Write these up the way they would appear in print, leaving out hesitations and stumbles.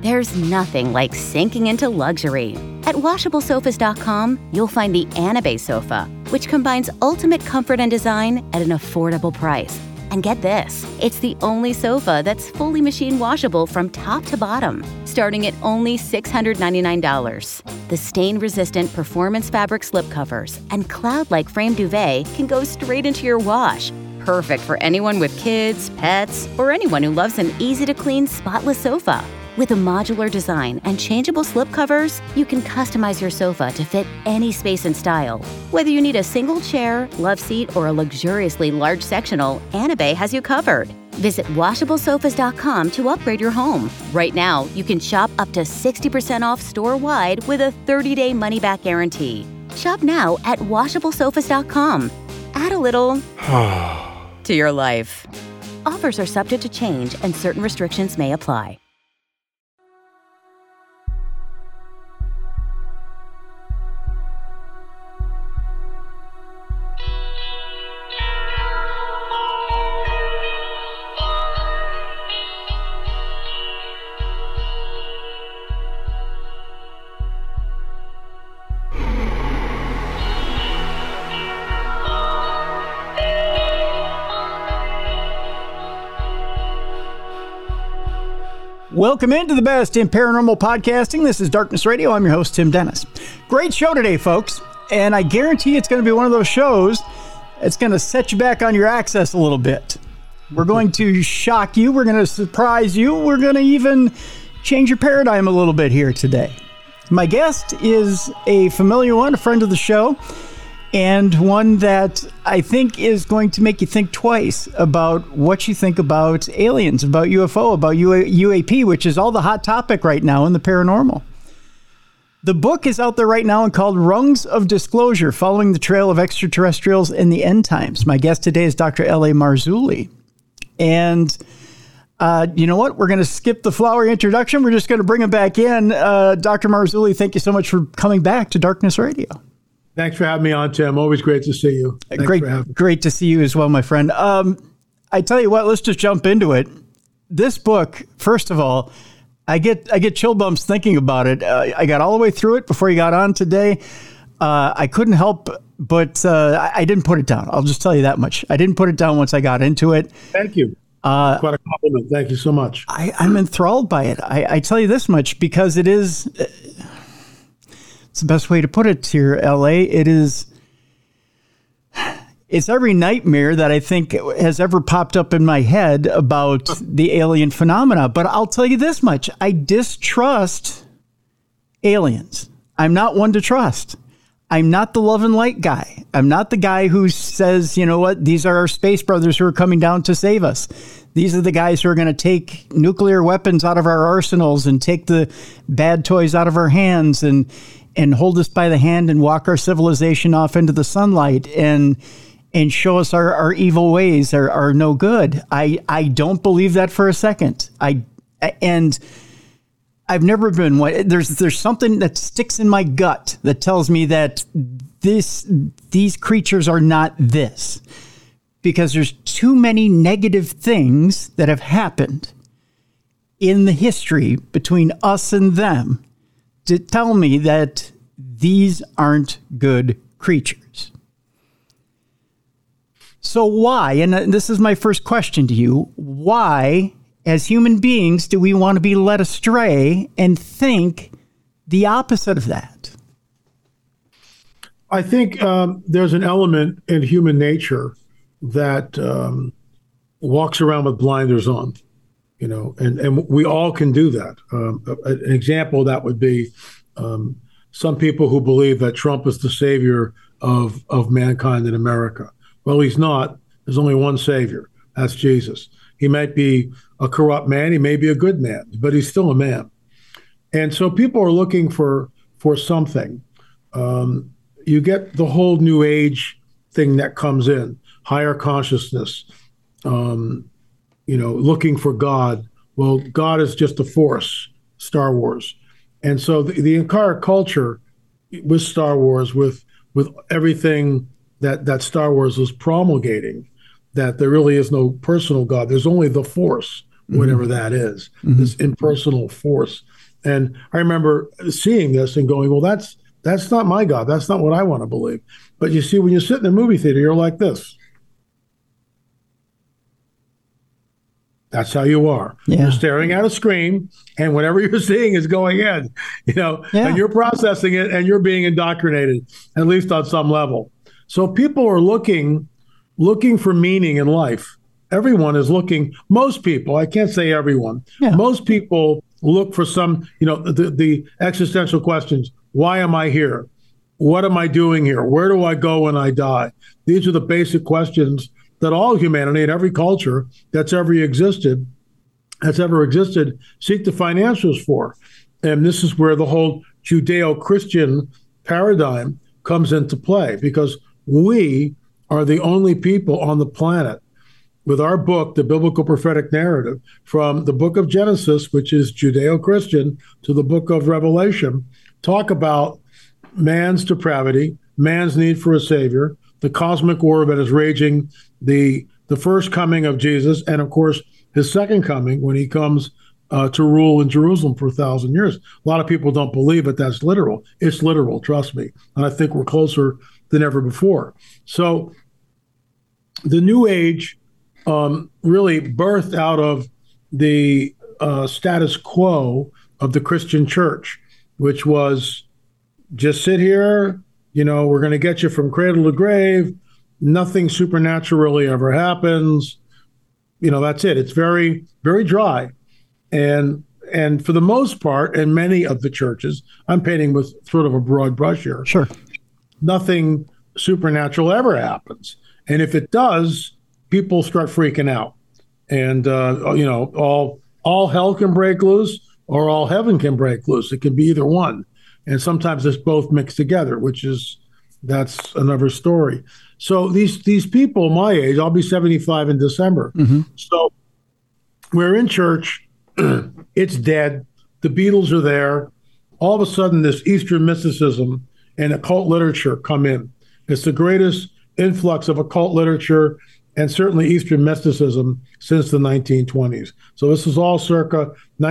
There's nothing like sinking into luxury. At WashableSofas.com, you'll find the Anabe sofa, which combines ultimate comfort and design at an affordable price. And get this, it's the only sofa that's fully machine washable from top to bottom, starting at only $699. The stain-resistant performance fabric slipcovers and cloud-like frame duvet can go straight into your wash. Perfect for anyone with kids, pets, or anyone who loves an easy-to-clean, spotless sofa. With a modular design and changeable slipcovers, you can customize your sofa to fit any space and style. Whether you need a single chair, love seat, or a luxuriously large sectional, Anabe has you covered. Visit WashableSofas.com to upgrade your home. Right now, you can shop up to 60% off store-wide with a 30-day money-back guarantee. Shop now at WashableSofas.com. Add a little to your life. Offers are subject to change and certain restrictions may apply. Welcome into the best in paranormal podcasting. This is Darkness Radio. I'm your host, Tim Dennis. Great show today, folks. And I guarantee it's going to be one of those shows that's going to set you back on your axis a little bit. We're going to shock you. We're going to surprise you. We're going to even change your paradigm a little bit here today. My guest is a familiar one, a friend of the show, and one that I think is going to make you think twice about what you think about aliens, about UFO, about UAP, which is all the hot topic right now in the paranormal. The book is out there right now and called Rungs of Disclosure, Following the Trail of Extraterrestrials in the End Times. My guest today is Dr. L.A. Marzulli. And you know what? We're going to skip the flowery introduction. We're just going to bring him back in. Dr. Marzulli, thank you so much for coming back to Darkness Radio. Thanks for having me on, Tim. Always great to see you. Thanks Great to see you as well, my friend. I tell you what, let's just jump into it. This book, first of all, I get chill bumps thinking about it. I got all the way through it before you got on today. I couldn't help, but I didn't put it down. I'll just tell you that much. I didn't put it down once I got into it. Thank you. Quite a compliment. Thank you so much. I'm enthralled by it. I tell you this much because it is... It's the best way to put it here, LA. It's every nightmare that I think has ever popped up in my head about the alien phenomena. But I'll tell you this much. I distrust aliens. I'm not one to trust. I'm not the love and light guy. I'm not the guy who says, you know what, these are our space brothers who are coming down to save us. These are the guys who are going to take nuclear weapons out of our arsenals and take the bad toys out of our hands and hold us by the hand and walk our civilization off into the sunlight and show us our evil ways are no good. I don't believe that for a second. And I've never been one. There's something that sticks in my gut that tells me that these creatures are not this, because there's too many negative things that have happened in the history between us and them to tell me that these aren't good creatures. So why, and this is my first question to you, why, as human beings, do we want to be led astray and think the opposite of that? I think there's an element in human nature that walks around with blinders on, you know, and we all can do that. An example of that would be some people who believe that Trump is the savior of mankind in America. Well, he's not. There's only one savior. That's Jesus. He might be a corrupt man. He may be a good man, but he's still a man. And so people are looking for something. You get the whole New Age thing that comes in, higher consciousness, looking for God. Well, God is just a force, Star Wars. And so the entire culture with Star Wars, with everything that Star Wars was promulgating, that there really is no personal God. There's only the force, whatever that is, this impersonal force. And I remember seeing this and going, well, that's not my God. That's not what I want to believe. But you see, when you sit in a movie theater, you're like this. That's how you are. Yeah. You're staring at a screen, and whatever you're seeing is going in, and you're processing it, and you're being indoctrinated, at least on some level. So people are looking for meaning in life. Everyone is looking. Most people, I can't say everyone. Yeah. Most people look for some, the existential questions. Why am I here? What am I doing here? Where do I go when I die? These are the basic questions that all humanity in every culture that's ever existed seek to find answers for. And this is where the whole Judeo-Christian paradigm comes into play, because we are the only people on the planet with our book, the Biblical Prophetic Narrative, from the book of Genesis, which is Judeo-Christian, to the book of Revelation, talk about man's depravity, man's need for a savior, the cosmic war that is raging, the first coming of Jesus, and of course, his second coming when he comes to rule in Jerusalem for 1,000 years. A lot of people don't believe it. That's literal. It's literal, trust me. And I think we're closer than ever before. So the New Age really birthed out of the status quo of the Christian church, which was just sit here, we're going to get you from cradle to grave. Nothing supernatural really ever happens. That's it. It's very, very dry. And for the most part, in many of the churches, I'm painting with sort of a broad brush here. Sure. Nothing supernatural ever happens. And if it does, people start freaking out. And, all hell can break loose or all heaven can break loose. It can be either one. And sometimes it's both mixed together, that's another story. So these people my age, I'll be 75 in December. So we're in church, it's dead, the Beatles are there. All of a sudden, this Eastern mysticism and occult literature come in. It's the greatest influx of occult literature and certainly Eastern mysticism since the 1920s. So this is all circa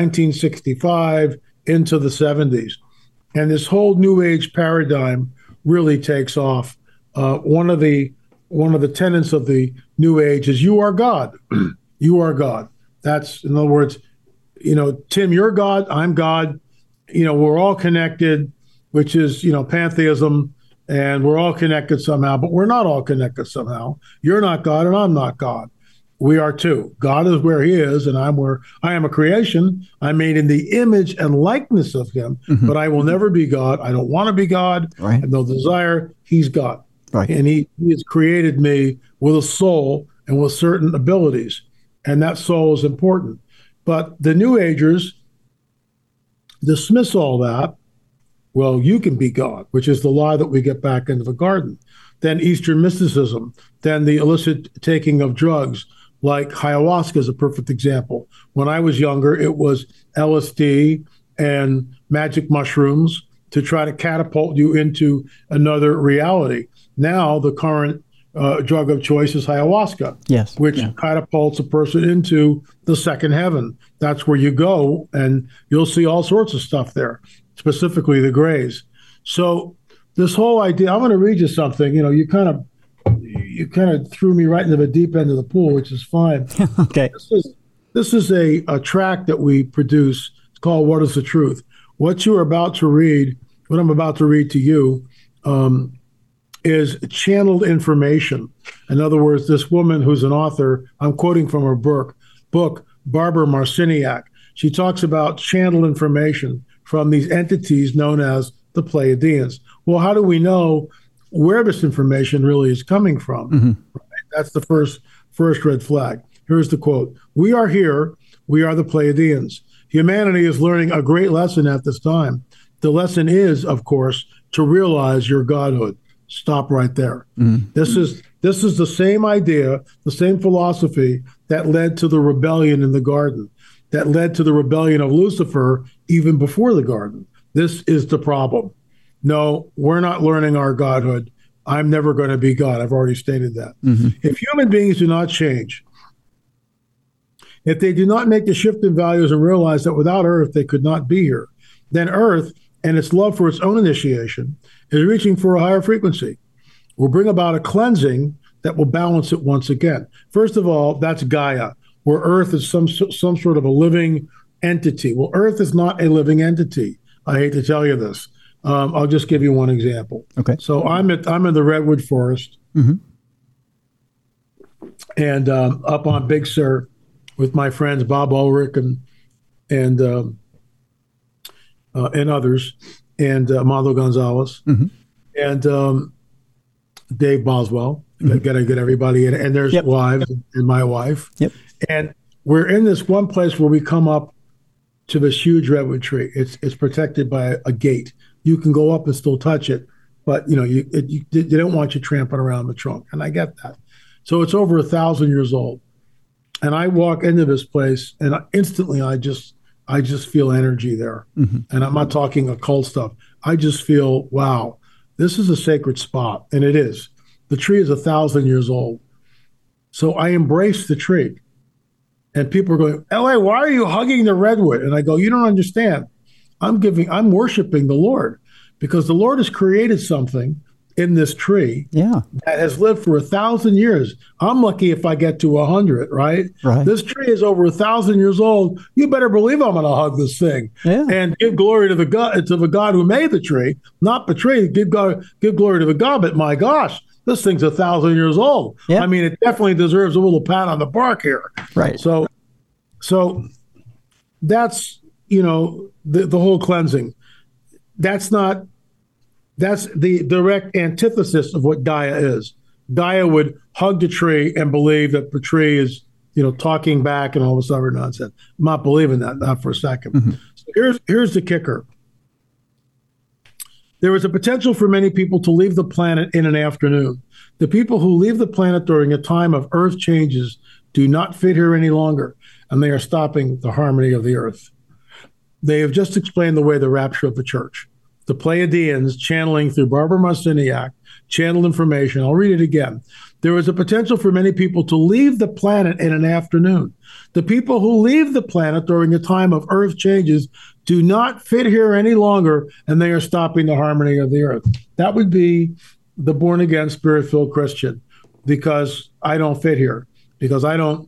1965 into the 70s. And this whole New Age paradigm really takes off. One of the tenets of the New Age is you are God. You are God. That's, in other words, Tim, you're God, I'm God. We're all connected, which is, pantheism, and we're all connected somehow, but we're not all connected somehow. You're not God and I'm not God. We are too. God is where he is, and I'm where I am a creation. I'm made in the image and likeness of him, but I will never be God. I don't want to be God. Right. I have no desire. He's God. Right. And he has created me with a soul and with certain abilities. And that soul is important. But the New Agers dismiss all that. Well, you can be God, which is the lie that we get back into the garden. Then Eastern mysticism, then the illicit taking of drugs, like ayahuasca is a perfect example. When I was younger, it was LSD and magic mushrooms to try to catapult you into another reality. Now, the current drug of choice is ayahuasca, which catapults a person into the second heaven. That's where you go, and you'll see all sorts of stuff there, specifically the grays. So this whole idea, I'm going to read you something. You kind of threw me right into the deep end of the pool, which is fine. Okay. This is a track that we produce. It's called What is the Truth? What I'm about to read to you, is channeled information. In other words, this woman who's an author, I'm quoting from her book, Barbara Marciniak. She talks about channeled information from these entities known as the Pleiadians. Well, how do we know where this information really is coming from? Right? That's the first red flag. Here's the quote. We are here. We are the Pleiadians. Humanity is learning a great lesson at this time. The lesson is, of course, to realize your godhood. Stop right there. This is the same idea, the same philosophy that led to the rebellion in the garden, that led to the rebellion of Lucifer even before the garden. This is the problem. No, we're not learning our godhood. I'm never going to be God. I've already stated that. If human beings do not change, If they do not make the shift in values and realize that without Earth, they could not be here, then Earth and its love for its own initiation is reaching for a higher frequency. Will bring about a cleansing that will balance it once again. First of all, that's Gaia, where Earth is some sort of a living entity. Well, Earth is not a living entity. I hate to tell you this. I'll just give you one example. Okay. So I'm in the redwood forest, and up on Big Sur with my friends Bob Ulrich and others, and Amado Gonzalez, and Dave Boswell. Got to get everybody in, and there's wives and my wife. Yep. And we're in this one place where we come up to this huge redwood tree. It's protected by a gate. You can go up and still touch it, but you don't want you tramping around the trunk, and I get that. So it's over 1,000 years old, and I walk into this place, and instantly I just feel energy there, and I'm not talking occult stuff. I just feel, wow, this is a sacred spot, and it is. The tree is 1,000 years old, so I embrace the tree, and people are going, "LA, why are you hugging the redwood?" And I go, "You don't understand. I'm worshiping the Lord, because the Lord has created something in this tree that has lived for 1,000 years. I'm lucky if I get to 100, right? This tree is over 1,000 years old. You better believe I'm going to hug this thing and give glory to the God who made the tree, not the tree. Give glory to the God. But my gosh, this thing's 1,000 years old. I mean, it definitely deserves a little pat on the back here. Right. So that's the whole cleansing. That's the direct antithesis of what Gaia is. Gaia would hug the tree and believe that the tree is, talking back and all this other nonsense. I'm not believing that, not for a second. So here's the kicker. There is a potential for many people to leave the planet in an afternoon. The people who leave the planet during a time of Earth changes do not fit here any longer, and they are stopping the harmony of the Earth. They have just explained the way the rapture of the church. The Pleiadians, channeling through Barbara Marciniak, channeled information. I'll read it again. There is a potential for many people to leave the planet in an afternoon. The people who leave the planet during a time of Earth changes do not fit here any longer, and they are stopping the harmony of the Earth. That would be the born-again, Spirit-filled Christian, because I don't fit here, because I don't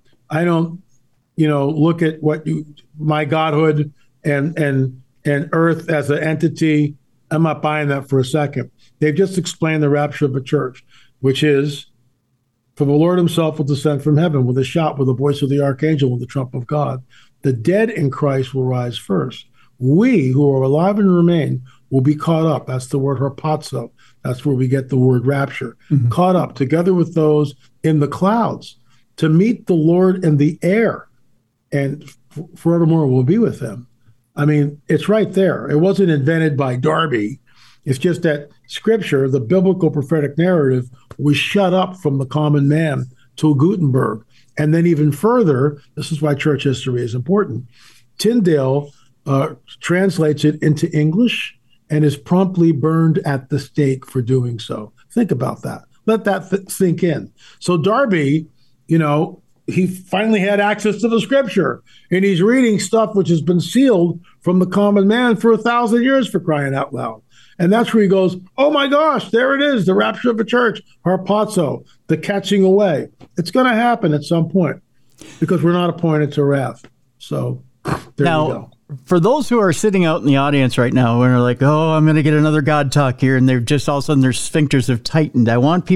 look at my godhood and Earth as an entity. I'm not buying that for a second. They've just explained the rapture of the church, which is, for the Lord himself will descend from heaven with a shout, with the voice of the archangel, with the trump of God. The dead in Christ will rise first. We who are alive and remain will be caught up. That's the word harpazo. That's where we get the word rapture. Caught up together with those in the clouds to meet the Lord in the air, and forevermore we'll be with him. I mean, it's right there. It wasn't invented by Darby. It's just that Scripture, the biblical prophetic narrative, was shut up from the common man till Gutenberg. And then even further, this is why church history is important, Tyndale translates it into English and is promptly burned at the stake for doing so. Think about that. Let that sink in. So Darby, he finally had access to the Scripture, and he's reading stuff which has been sealed from the common man for 1,000 years, for crying out loud. And that's where he goes, oh my gosh, there it is, the rapture of the church, harpazo, the catching away. It's going to happen at some point, because we're not appointed to wrath. So there you go. For those who are sitting out in the audience right now and are like, oh, I'm going to get another God talk here, and they've just all of a sudden their sphincters have tightened. I want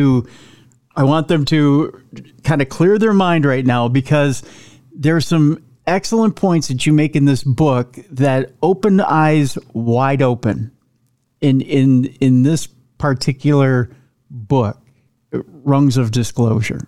them to kind of clear their mind right now, because there's some excellent points that you make in this book that open eyes wide open in this particular book, Rungs of Disclosure,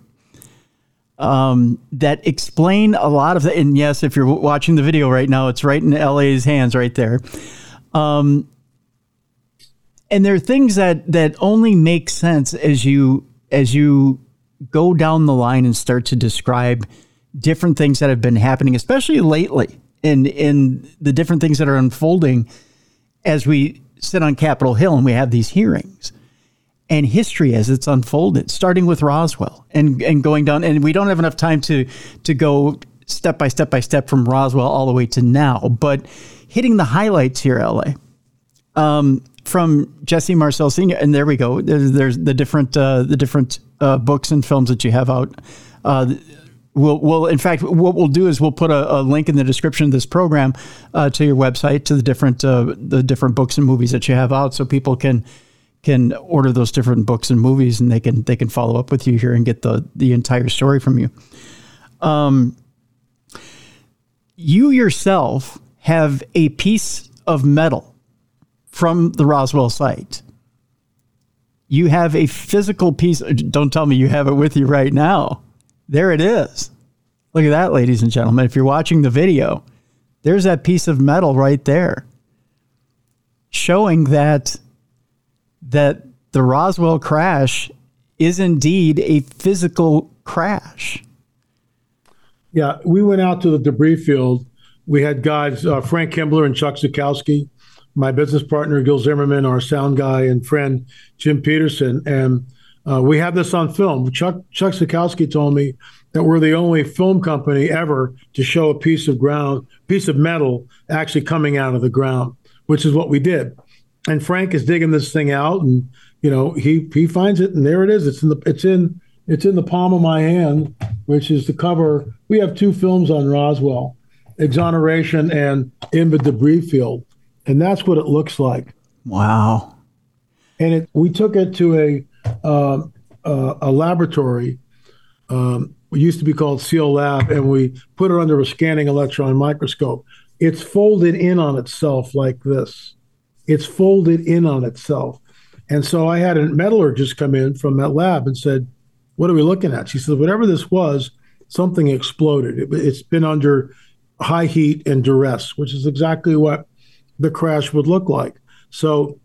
that explain a lot of the, and yes, if you're watching the video right now, it's right in LA's hands right there. And there are things that only make sense as you go down the line and start to describe different things that have been happening, especially lately, in the different things that are unfolding as we sit on Capitol Hill and we have these hearings, and history as it's unfolded, starting with Roswell and going down. And we don't have enough time to go step by step from Roswell all the way to now. But hitting the highlights here, LA, from Jesse Marcel Sr. And there we go. There's the different books and films that you have out. We'll in fact, what we'll do is we'll put a link in the description of this program to your website, to the different books and movies that you have out, so people can order those different books and movies, and they can follow up with you here and get the entire story from you. You yourself have a piece of metal from the Roswell site. You have a physical piece. Don't tell me you have it with you right now. There it is. Look at that, ladies and gentlemen. If you're watching the video, there's that piece of metal right there, showing that the Roswell crash is indeed a physical crash. Yeah, we went out to the debris field. We had guys, Frank Kimbler and Chuck Zukowski, my business partner, Gil Zimmerman, our sound guy and friend, Jim Peterson. And we have this on film. Chuck Zukowski told me that we're the only film company ever to show a piece of metal actually coming out of the ground, which is what we did. And Frank is digging this thing out, and he finds it, and there it is. It's in the palm of my hand, which is the cover. We have two films on Roswell, Exoneration and In the Debris Field, and that's what it looks like. Wow! And we took it to a laboratory. It used to be called Seal Lab, and we put it under a scanning electron microscope. It's folded in on itself like this. It's folded in on itself. And so I had a metallurgist come in from that lab and said, "What are we looking at?" She said, "Whatever this was, something exploded. It's been under high heat and duress," which is exactly what the crash would look like. So,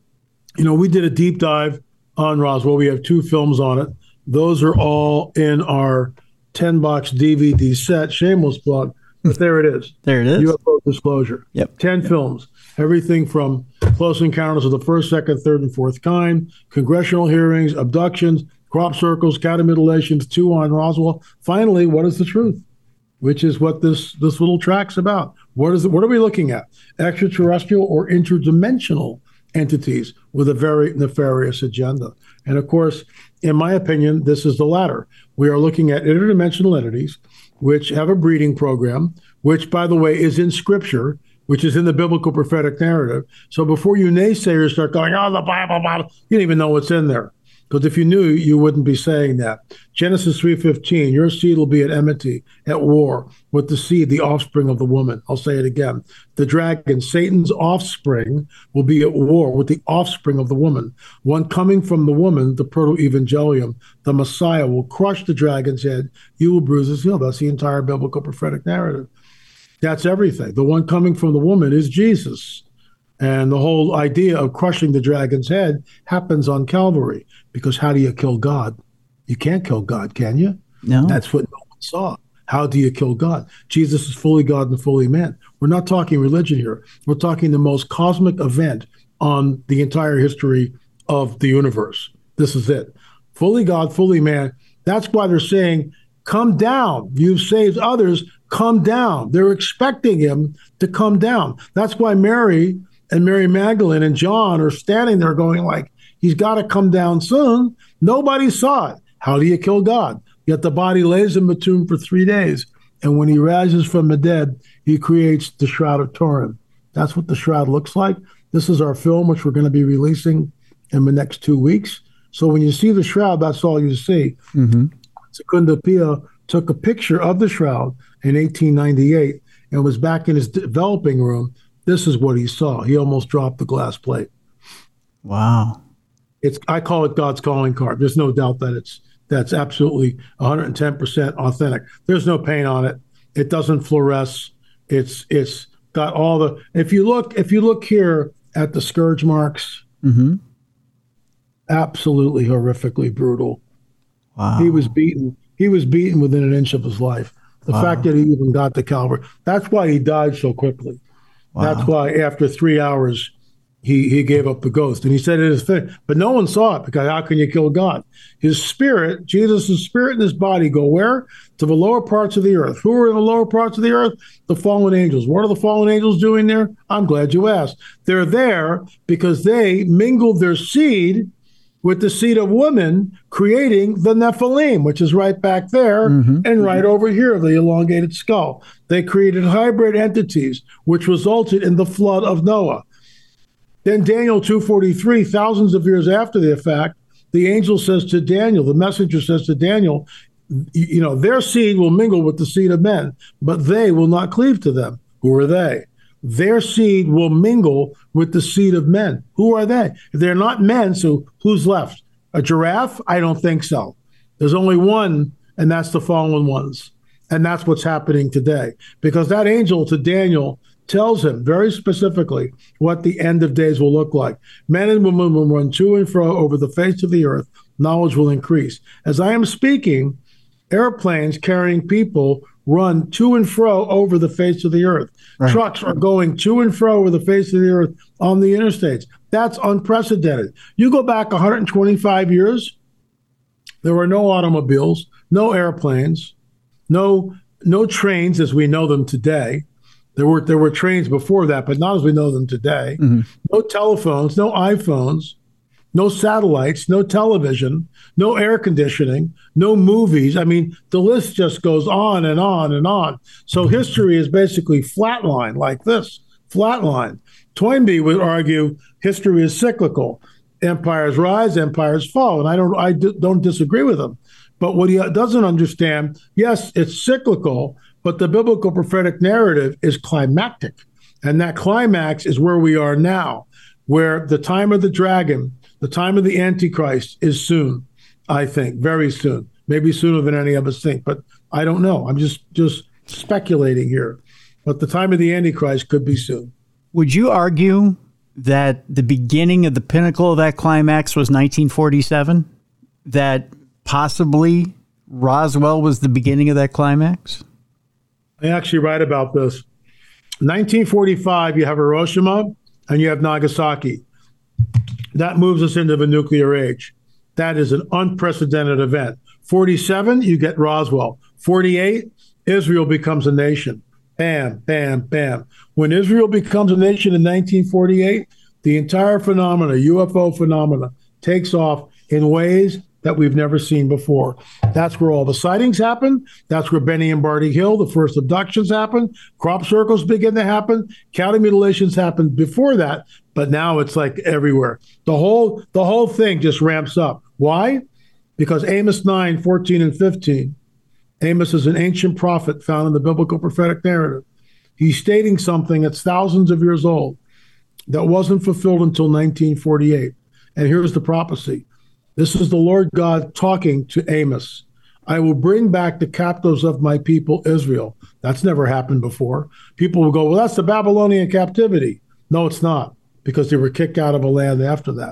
we did a deep dive on Roswell. We have two films on it. Those are all in our 10-box DVD set. Shameless plug, but there it is. There it is. UFO disclosure. Yep. 10 films. Everything from Close Encounters of the First, Second, Third, and Fourth Kind, congressional hearings, abductions, crop circles, cattle mutilations, 2 on Roswell. Finally, what is the truth? Which is what this little track's about. What are we looking at? Extraterrestrial or interdimensional entities with a very nefarious agenda. And of course, in my opinion, this is the latter. We are looking at interdimensional entities which have a breeding program, which, by the way, is in Scripture, which is in the biblical prophetic narrative. So before you naysayers start going, "Oh, the Bible, you don't even know what's in there." Because if you knew, you wouldn't be saying that. Genesis 3:15, your seed will be at enmity, at war with the seed, the offspring of the woman. I'll say it again. The dragon, Satan's offspring, will be at war with the offspring of the woman. One coming from the woman, the proto-evangelium, the Messiah, will crush the dragon's head. You will bruise his heel. That's the entire biblical prophetic narrative. That's everything. The one coming from the woman is Jesus. And the whole idea of crushing the dragon's head happens on Calvary. Because how do you kill God? You can't kill God, can you? No. That's what no one saw. How do you kill God? Jesus is fully God and fully man. We're not talking religion here. We're talking the most cosmic event on the entire history of the universe. This is it. Fully God, fully man. That's why they're saying, "Come down. You've saved others. Come down." They're expecting him to come down. That's why Mary and Mary Magdalene and John are standing there going like, "He's got to come down soon." Nobody saw it. How do you kill God? Yet the body lays in the tomb for 3 days. And when he rises from the dead, he creates the Shroud of Turin. That's what the shroud looks like. This is our film, which we're going to be releasing in the next 2 weeks. So when you see the shroud, that's all you see. Mm-hmm. Secunda Pia took a picture of the shroud in 1898 and was back in his developing room. This is what he saw. He almost dropped the glass plate. Wow. I call it God's calling card. There's no doubt that that's absolutely 110% authentic. There's no paint on it. It doesn't fluoresce. It's got all the. If you look here at the scourge marks, mm-hmm. Absolutely horrifically brutal. Wow. He was beaten. He was beaten within an inch of his life. The fact that he even got to Calvary. That's why he died so quickly. Wow. That's why after 3 hours, he gave up the ghost. And he said it is finished. But no one saw it, because how can you kill God? His spirit, Jesus' spirit and his body go where? To the lower parts of the earth. Who are in the lower parts of the earth? The fallen angels. What are the fallen angels doing there? I'm glad you asked. They're there because they mingled their seed with the seed of women, creating the Nephilim, which is right back there and right over here, the elongated skull. They created hybrid entities, which resulted in the flood of Noah. Then Daniel 2:43, thousands of years after the fact, the angel says to Daniel, the messenger says to Daniel, their seed will mingle with the seed of men, but they will not cleave to them. Who are they? Their seed will mingle with the seed of men. Who are they? If they're not men, so who's left? A giraffe? I don't think so. There's only one, and that's the fallen ones. And that's what's happening today. Because that angel to Daniel tells him very specifically what the end of days will look like. Men and women will run to and fro over the face of the earth. Knowledge will increase. As I am speaking, airplanes carrying people run to and fro over the face of the earth. Right. Trucks are going to and fro over the face of the earth on the interstates. That's unprecedented. You go back 125 years, there were no automobiles, no airplanes, no trains as we know them today. There were trains before that, but not as we know them today. No telephones, no iPhones, no satellites, no television, no air conditioning, no movies. I mean, the list just goes on and on and on. So history is basically flatline, like this, flatline. Toynbee would argue history is cyclical. Empires rise, empires fall, and I don't disagree with him. But what he doesn't understand, yes, it's cyclical, but the biblical prophetic narrative is climactic. And that climax is where we are now, where the time of the dragon, the time of the Antichrist is soon, I think, very soon, maybe sooner than any of us think. But I don't know. I'm just speculating here. But the time of the Antichrist could be soon. Would you argue that the beginning of the pinnacle of that climax was 1947? That possibly Roswell was the beginning of that climax? I actually write about this. 1945, you have Hiroshima and you have Nagasaki. That moves us into the nuclear age. That is an unprecedented event. 47, you get Roswell. 48, Israel becomes a nation. Bam, bam, bam. When Israel becomes a nation in 1948, the entire phenomena, UFO phenomena, takes off in ways that we've never seen before. That's where all the sightings happen. That's where Benny and Barty Hill, the first abductions happen. Crop circles begin to happen. County mutilations happened before that, but now it's like everywhere. The whole thing just ramps up. Why? Because Amos 9, 14, and 15. Amos is an ancient prophet found in the biblical prophetic narrative. He's stating something that's thousands of years old that wasn't fulfilled until 1948. And here's the prophecy. This is the Lord God talking to Amos. I will bring back the captives of my people, Israel. That's never happened before. People will go, well, that's the Babylonian captivity. No, it's not, because they were kicked out of a land after that.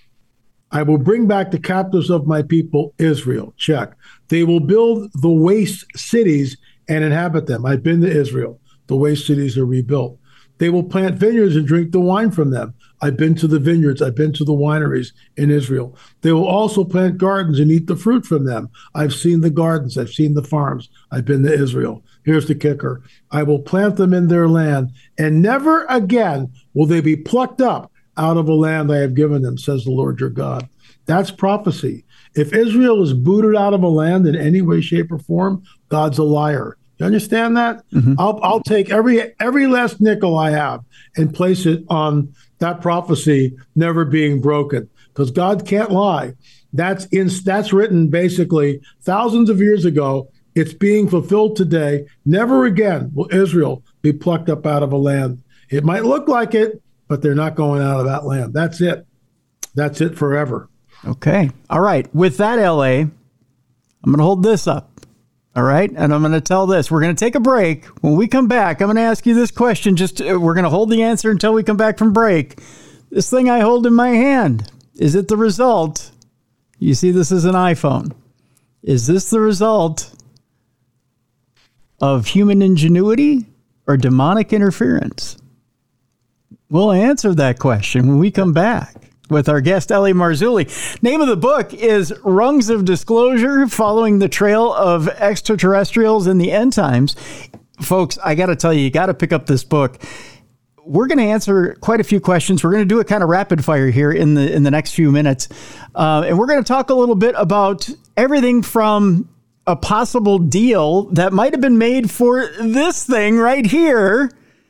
I will bring back the captives of my people, Israel. Check. They will build the waste cities and inhabit them. I've been to Israel. The waste cities are rebuilt. They will plant vineyards and drink the wine from them. I've been to the vineyards. I've been to the wineries in Israel. They will also plant gardens and eat the fruit from them. I've seen the gardens. I've seen the farms. I've been to Israel. Here's the kicker. I will plant them in their land, and never again will they be plucked up out of a land I have given them, says the Lord your God. That's prophecy. If Israel is booted out of a land in any way, shape, or form, God's a liar. You understand that? Mm-hmm. I'll take every last nickel I have and place it on that prophecy never being broken, because God can't lie. That's written basically thousands of years ago. It's being fulfilled today. Never again will Israel be plucked up out of a land. It might look like it, but they're not going out of that land. That's it. That's it forever. Okay. All right. With that, LA, I'm going to hold this up. All right. And I'm going to tell this. We're going to take a break. When we come back, I'm going to ask you this question. We're going to hold the answer until we come back from break. This thing I hold in my hand, is it the result? You see, this is an iPhone. Is this the result of human ingenuity or demonic interference? We'll answer that question when we come back with our guest, L.A. Marzulli. Name of the book is Rungs of Disclosure, Following the Trail of Extraterrestrials in the End Times. Folks, I got to tell you got to pick up this book. We're going to answer quite a few questions. We're going to do it kind of rapid fire here in the next few minutes. And we're going to talk a little bit about everything from a possible deal that might have been made for this thing right here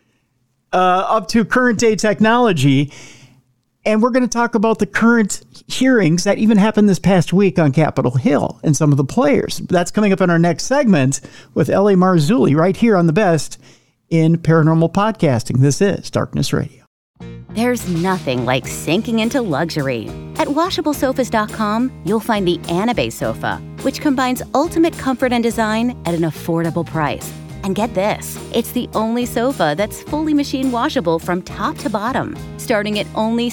up to current day technology. And we're going to talk about the current hearings that even happened this past week on Capitol Hill and some of the players. That's coming up in our next segment with L.A. Marzulli right here on the best in paranormal podcasting. This is Darkness Radio. There's nothing like sinking into luxury. At WashableSofas.com, you'll find the Anabe sofa, which combines ultimate comfort and design at an affordable price. And get this, it's the only sofa that's fully machine washable from top to bottom, starting at only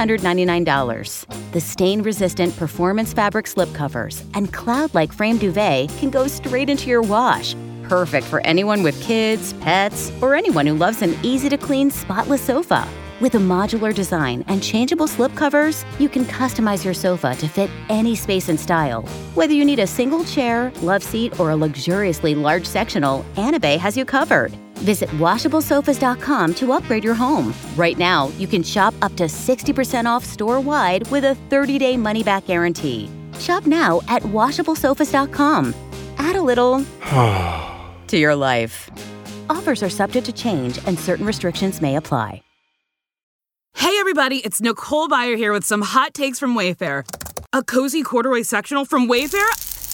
$699. The stain-resistant performance fabric slipcovers and cloud-like frame duvet can go straight into your wash. Perfect for anyone with kids, pets, or anyone who loves an easy-to-clean, spotless sofa. With a modular design and changeable slipcovers, you can customize your sofa to fit any space and style. Whether you need a single chair, love seat, or a luxuriously large sectional, Anabe has you covered. Visit WashableSofas.com to upgrade your home. Right now, you can shop up to 60% off store-wide with a 30-day money-back guarantee. Shop now at WashableSofas.com. Add a little to your life. Offers are subject to change and certain restrictions may apply. Hey everybody, it's Nicole Byer here with some hot takes from Wayfair. A cozy corduroy sectional from Wayfair?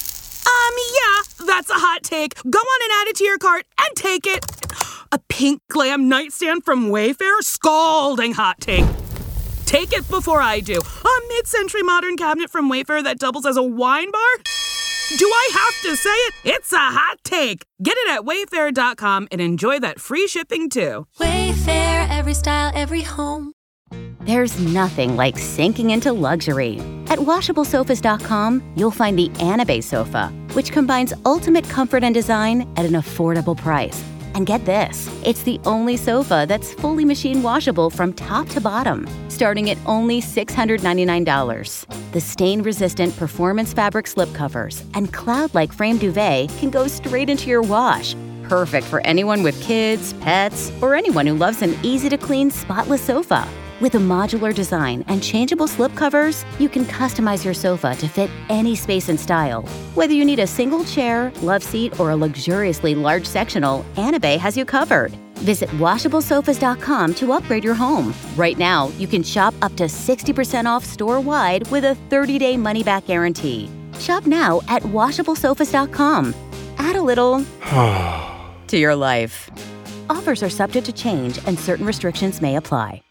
Yeah, that's a hot take. Go on and add it to your cart and take it. A pink glam nightstand from Wayfair? Scalding hot take. Take it before I do. A mid-century modern cabinet from Wayfair that doubles as a wine bar? Do I have to say it? It's a hot take. Get it at Wayfair.com and enjoy that free shipping too. Wayfair, every style, every home. There's nothing like sinking into luxury. At WashableSofas.com, you'll find the Anabe sofa, which combines ultimate comfort and design at an affordable price. And get this, it's the only sofa that's fully machine washable from top to bottom, starting at only $699. The stain-resistant performance fabric slipcovers and cloud-like frame duvet can go straight into your wash. Perfect for anyone with kids, pets, or anyone who loves an easy-to-clean, spotless sofa. With a modular design and changeable slipcovers, you can customize your sofa to fit any space and style. Whether you need a single chair, love seat, or a luxuriously large sectional, Anabe has you covered. Visit WashableSofas.com to upgrade your home. Right now, you can shop up to 60% off store-wide with a 30-day money-back guarantee. Shop now at WashableSofas.com. Add a little to your life. Offers are subject to change and certain restrictions may apply.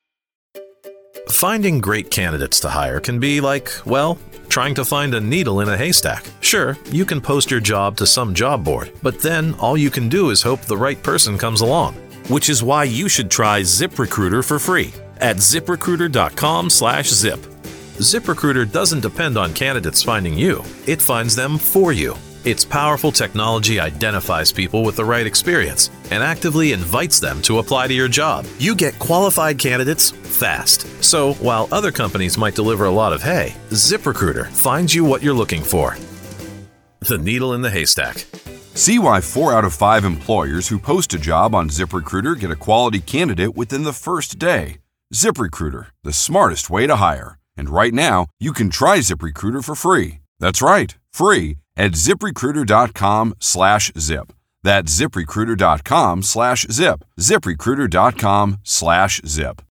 Finding great candidates to hire can be like, well, trying to find a needle in a haystack. Sure, you can post your job to some job board, but then all you can do is hope the right person comes along. Which is why you should try ZipRecruiter for free at ZipRecruiter.com/zip. ZipRecruiter doesn't depend on candidates finding you. It finds them for you. Its powerful technology identifies people with the right experience and actively invites them to apply to your job. You get qualified candidates fast. So while other companies might deliver a lot of hay, ZipRecruiter finds you what you're looking for. The needle in the haystack. See why 4 out of 5 employers who post a job on ZipRecruiter get a quality candidate within the first day. ZipRecruiter, the smartest way to hire. And right now, you can try ZipRecruiter for free. That's right, free at ZipRecruiter.com/zip. That's ZipRecruiter.com/zip. ZipRecruiter.com/zip.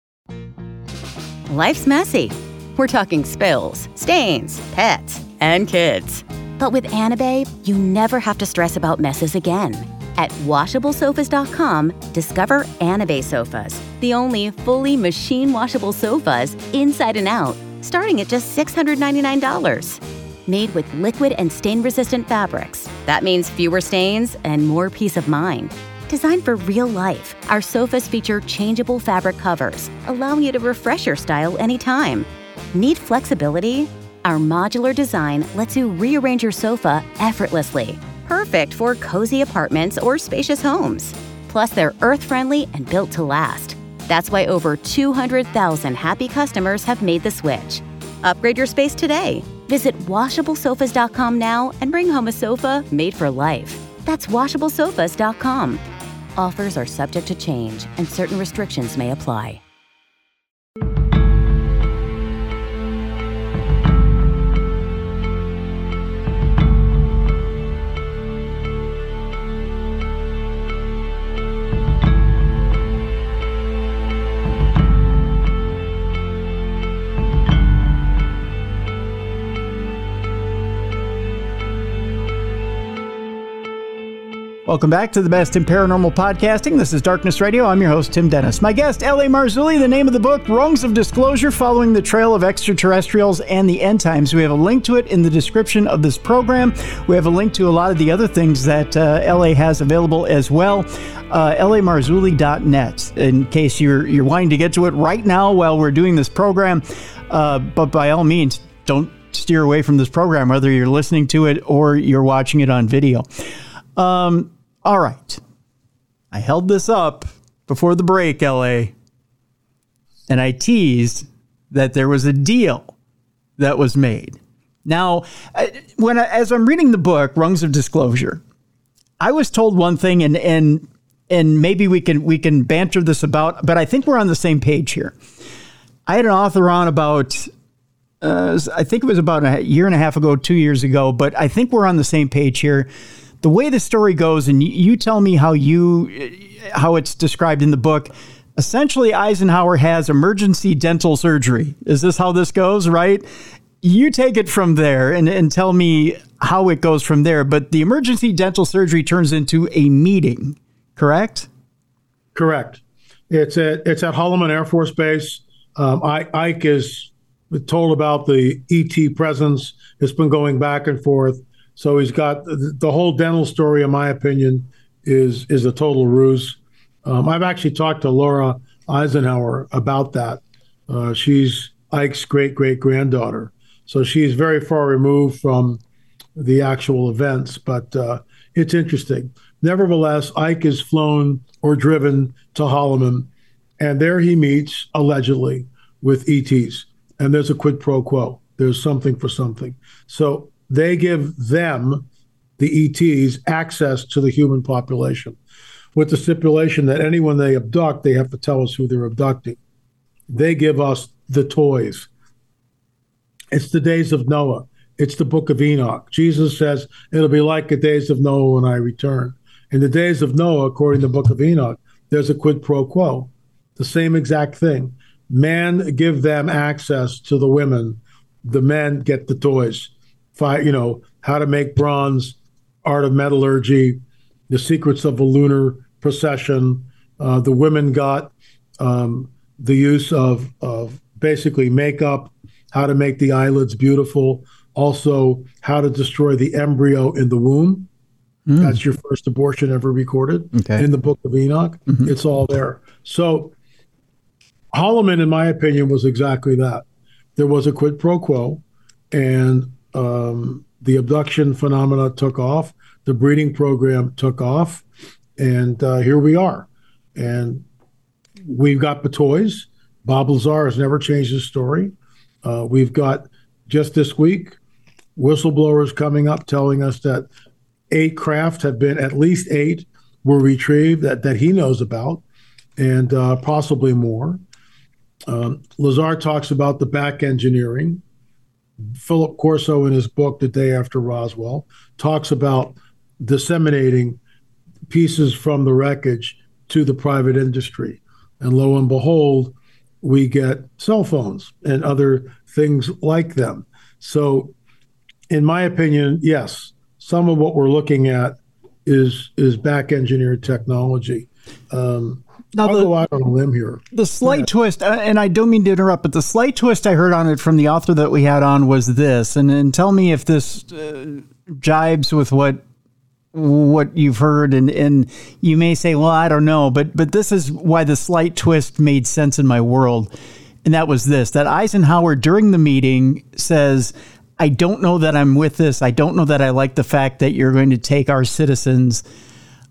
Life's messy. We're talking spills, stains, pets, and kids. But with Anabe, you never have to stress about messes again. At WashableSofas.com, discover Anabe sofas, the only fully machine washable sofas inside and out, starting at just $699. Made with liquid and stain-resistant fabrics. That means fewer stains and more peace of mind. Designed for real life, our sofas feature changeable fabric covers, allowing you to refresh your style anytime. Need flexibility? Our modular design lets you rearrange your sofa effortlessly. Perfect for cozy apartments or spacious homes. Plus, they're earth-friendly and built to last. That's why over 200,000 happy customers have made the switch. Upgrade your space today. Visit WashableSofas.com now and bring home a sofa made for life. That's WashableSofas.com. Offers are subject to change and certain restrictions may apply. Welcome back to the best in paranormal podcasting. This is Darkness Radio. I'm your host, Tim Dennis. My guest, L.A. Marzulli. The name of the book, Rungs of Disclosure, Following the Trail of Extraterrestrials and the End Times. We have a link to it in the description of this program. We have a link to a lot of the other things that L.A. has available as well. LAMarzulli.net, in case you're wanting to get to it right now while we're doing this program. But by all means, don't steer away from this program, whether you're listening to it or you're watching it on video. All right. I held this up before the break, LA, and I teased that there was a deal that was made. Now, as I'm reading the book, Rungs of Disclosure, I was told one thing, and maybe we can banter this about, but I think we're on the same page here. I had an author on about, I think it was about a year and a half ago, 2 years ago, but I think we're on the same page here. The way the story goes, and you tell me how it's described in the book, essentially Eisenhower has emergency dental surgery. Is this how this goes, right? You take it from there and tell me how it goes from there. But the emergency dental surgery turns into a meeting, correct? Correct. It's at Holloman Air Force Base. Ike is told about the ET presence. It's been going back and forth. So he's got the whole dental story, in my opinion, is a total ruse. I've actually talked to Laura Eisenhower about that. She's Ike's great-great-granddaughter. So she's very far removed from the actual events, but it's interesting. Nevertheless, Ike is flown or driven to Holloman, and there he meets, allegedly, with ETs. And there's a quid pro quo. There's something for something. So they give them, the ETs, access to the human population with the stipulation that anyone they abduct, they have to tell us who they're abducting. They give us the toys. It's the days of Noah. It's the book of Enoch. Jesus says, it'll be like the days of Noah when I return. In the days of Noah, according to the book of Enoch, there's a quid pro quo. The same exact thing. Men give them access to the women. The men get the toys. How to make bronze, art of metallurgy, the secrets of a lunar procession. The women got the use of basically makeup, how to make the eyelids beautiful, also how to destroy the embryo in the womb. That's your first abortion ever recorded in the book of Enoch. It's all there. So Holloman, in my opinion, was exactly that. There was a quid pro quo, and the abduction phenomena took off. The breeding program took off, and here we are. And we've got the toys. Bob Lazar has never changed his story. We've got, just this week, whistleblowers coming up telling us that 8 craft have been, at least 8 were retrieved that he knows about, and possibly more. Lazar talks about the back engineering. Philip Corso, in his book, The Day After Roswell, talks about disseminating pieces from the wreckage to the private industry. And lo and behold, we get cell phones and other things like them. So, in my opinion, yes, some of what we're looking at is back engineered technology. Now, I'll go out on a limb here. The slight twist, and I don't mean to interrupt, but the slight twist I heard on it from the author that we had on was this, and tell me if this jibes with what you've heard, and you may say, well, I don't know, but this is why the slight twist made sense in my world, and that was this, that Eisenhower during the meeting says, I don't know that I'm with this. I don't know that I like the fact that you're going to take our citizens.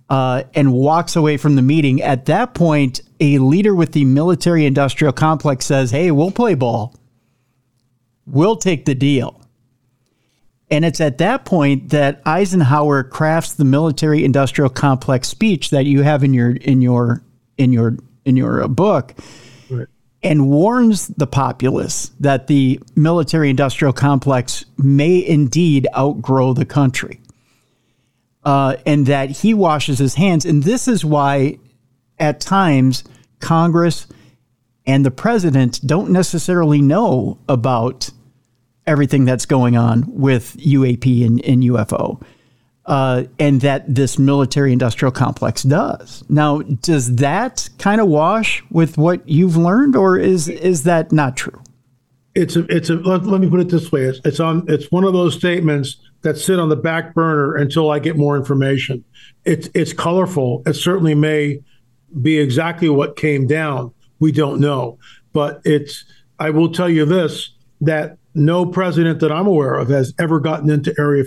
and walks away from the meeting. At that point, a leader with the military-industrial complex says, hey, we'll play ball. We'll take the deal. And it's at that point that Eisenhower crafts the military-industrial complex speech that you have in your book, Right. and warns the populace that the military-industrial complex may indeed outgrow the country. And that he washes his hands. And this is why, at times, Congress and the president don't necessarily know about everything that's going on with UAP and UFO, and that this military-industrial complex does. Now, does that kind of wash with what you've learned, or is that not true? Let me put it this way. It's one of those statements that sit on the back burner until I get more information. It's colorful. It certainly may be exactly what came down. We don't know. But I will tell you this, that no president that I'm aware of has ever gotten into Area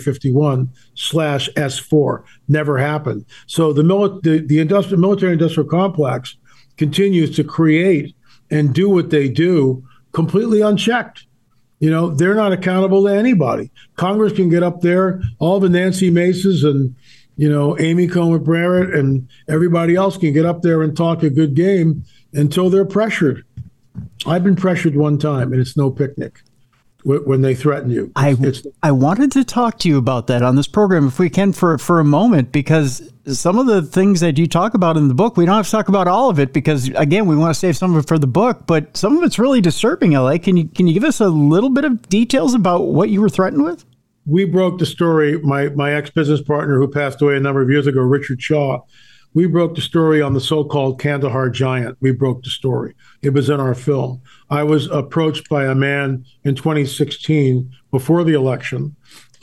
51/S4. Never happened. So the military-industrial complex continues to create and do what they do completely unchecked. They're not accountable to anybody. Congress can get up there, all the Nancy Maces and, Amy Coney Barrett and everybody else can get up there and talk a good game until they're pressured. I've been pressured one time, and it's no picnic when they threaten you. I wanted to talk to you about that on this program, if we can, for a moment, because some of the things that you talk about in the book, we don't have to talk about all of it because, again, we want to save some of it for the book, but some of it's really disturbing, LA. Can you give us a little bit of details about what you were threatened with? We broke the story. My ex-business partner who passed away a number of years ago, Richard Shaw, we broke the story on the so-called Kandahar Giant. We broke the story. It was in our film. I was approached by a man in 2016 before the election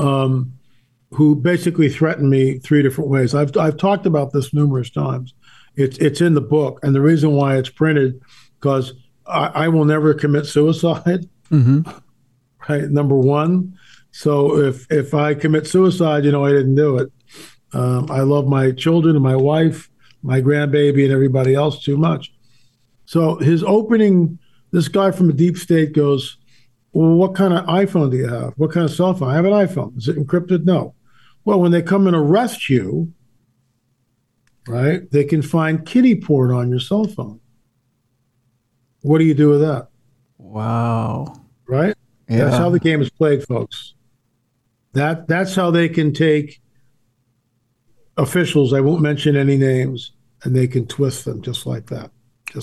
who basically threatened me 3 different ways. I've talked about this numerous times. It's in the book. And the reason why it's printed, because I will never commit suicide, right? Number one. So if I commit suicide, I didn't do it. I love my children and my wife, my grandbaby, and everybody else too much. So his opening, this guy from a deep state goes, well, what kind of iPhone do you have? What kind of cell phone? I have an iPhone. Is it encrypted? No. Well, when they come and arrest you, right, they can find kiddie porn on your cell phone. What do you do with that? Wow. Right? Yeah. That's how the game is played, folks. That's how they can take officials, I won't mention any names, and they can twist them just like that.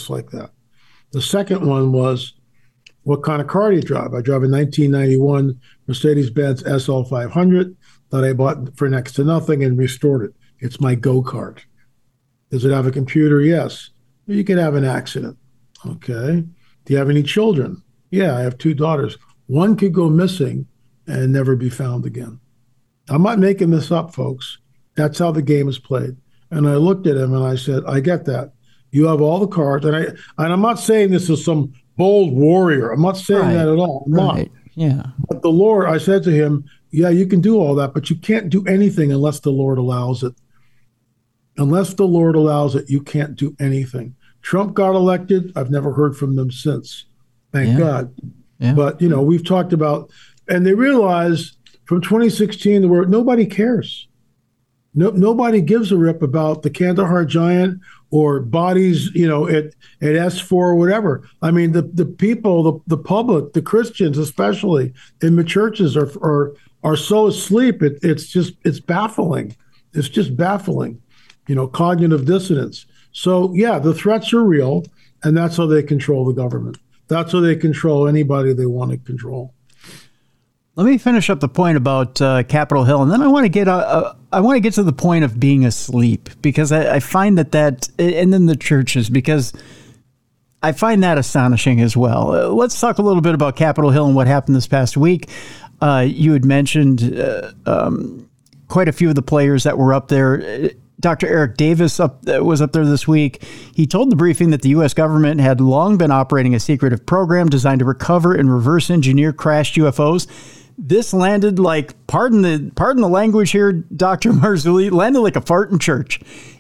The second one was, what kind of car do you drive? I drive a 1991 Mercedes-Benz SL 500 that I bought for next to nothing and restored it. It's my go-kart. Does it have a computer? Yes. You could have an accident. Okay. Do you have any children? Yeah, I have 2 daughters. One could go missing and never be found again. I'm not making this up, folks. That's how the game is played. And I looked at him and I said, I get that. You have all the cards. And I'm not saying this is some bold warrior. I'm not saying that at all. I'm not. Yeah. But the Lord, I said to him, yeah, you can do all that, but you can't do anything unless the Lord allows it. Unless the Lord allows it, you can't do anything. Trump got elected. I've never heard from them since. Thank God. Yeah. But, we've talked about, and they realized from 2016 to where nobody cares. Nobody gives a rip about the Kandahar Giant or bodies, at S4 or whatever. I mean, the people, the public, the Christians especially in the churches are so asleep. It's baffling. It's just baffling, cognitive dissonance. So yeah, the threats are real, and that's how they control the government. That's how they control anybody they want to control. Let me finish up the point about Capitol Hill, and then I want to get to the point of being asleep, because I find that, and then the churches, because I find that astonishing as well. Let's talk a little bit about Capitol Hill and what happened this past week. You had mentioned quite a few of the players that were up there. Dr. Eric Davis was up there this week. He told the briefing that the U.S. government had long been operating a secretive program designed to recover and reverse engineer crashed UFOs. This landed like, pardon the language here, Dr. Marzulli, landed like a fart in church.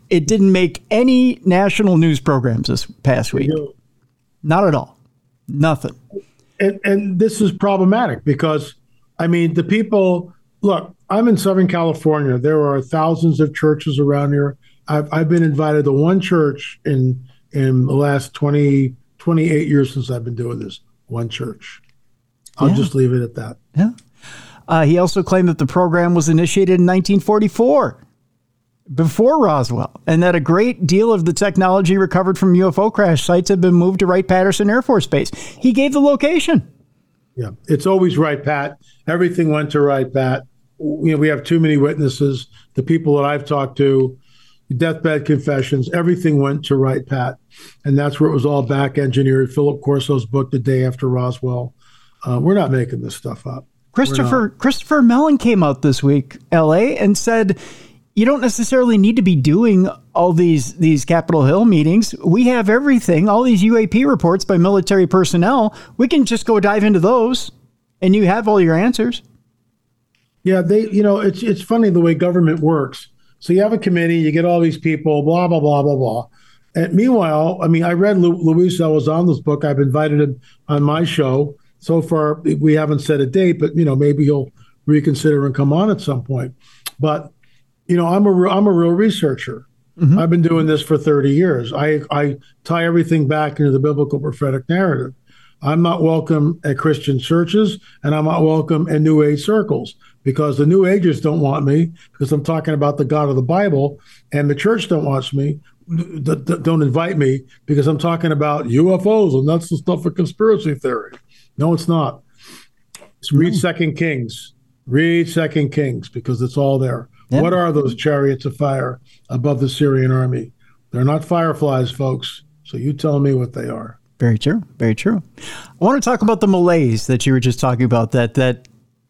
It didn't make any national news programs this past week. Not at all. Nothing. And this is problematic because, I mean, the people, look, I'm in Southern California. There are thousands of churches around here. I've been invited to one church in the last 28 years since I've been doing this. One church. I'll just leave it at that. Yeah. He also claimed that the program was initiated in 1944, before Roswell, and that a great deal of the technology recovered from UFO crash sites had been moved to Wright-Patterson Air Force Base. He gave the location. Yeah, it's always Wright-Pat. Everything went to Wright-Pat. We have too many witnesses. The people that I've talked to, deathbed confessions, everything went to Wright-Pat. And that's where it was all back engineered. Philip Corso's book, The Day After Roswell. We're not making this stuff up. Christopher Mellon came out this week, LA, and said, you don't necessarily need to be doing all these Capitol Hill meetings. We have everything, all these UAP reports by military personnel. We can just go dive into those, and you have all your answers. Yeah, it's funny the way government works. So you have a committee, you get all these people, blah, blah, blah, blah, blah. And meanwhile, I mean, I read Luis Elizondo's book. I've invited him on my show. So far, we haven't set a date, but, maybe he'll reconsider and come on at some point. But I'm a real researcher. Mm-hmm. I've been doing this for 30 years. I tie everything back into the biblical prophetic narrative. I'm not welcome at Christian churches, and I'm not welcome in New Age circles because the New Agers don't want me because I'm talking about the God of the Bible, and the church don't don't invite me because I'm talking about UFOs, and that's the stuff of conspiracy theory. No, it's not. Read 2 Kings. Read 2 Kings because it's all there. Yeah. What are those chariots of fire above the Syrian army? They're not fireflies, folks. So you tell me what they are. Very true. Very true. I want to talk about the malaise that you were just talking about, that